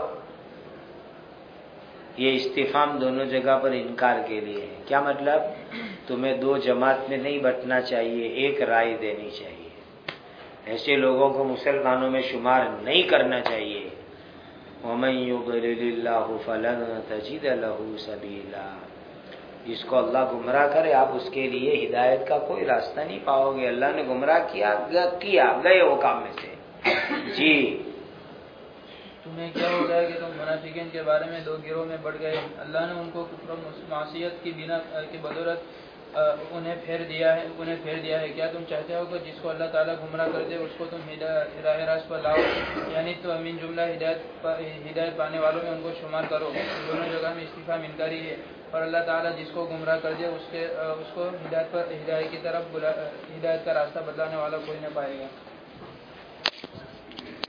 یہ استفہام دونوں جگہ پر انکار کے لیے ہے۔ کیا مطلب؟ تمہیں دو جماعت میں نہیں بٹنا چاہیے، ایک رائے دینی چاہیے، ایسے لوگوں کو مسلمانوں میں شمار نہیں کرنا چاہیے۔ وَمَن يُضْلِلِ اللَّهُ فَلَن تَجِدَ لَهُ سَبِيلًا، جس کو اللہ گمراہ کرے آپ اس کے لیے ہدایت کا کوئی راستہ نہیں پاؤ گے۔ اللہ نے گمراہ کیا کیا گئے وہ کام میں سے۔ جی تمہیں کیا ہو گیا کہ تم منافقین کے بارے میں دو گروہ میں بڑھ گئے؟ اللہ نے ان کو کفر و معصیت کی بنا کی بدولت انہیں پھیر دیا ہے انہیں پھیر دیا ہے۔ کیا تم چاہتے ہو کہ جس کو اللہ تعالیٰ گمراہ کر دے اس کو تم راہ راست پر لاؤ، یعنی تو امین جملہ ہدایت ہدایت پانے والوں میں ان کو شمار کرو؟ دونوں جگہ میں استفہام انکاری ہے، اور اللہ تعالیٰ جس کو گمراہ کر دے اس کے اس کو ہدایت پر ہدایت کی طرف ہدایت کا راستہ بدلانے والا کوئی نہ پائے گا۔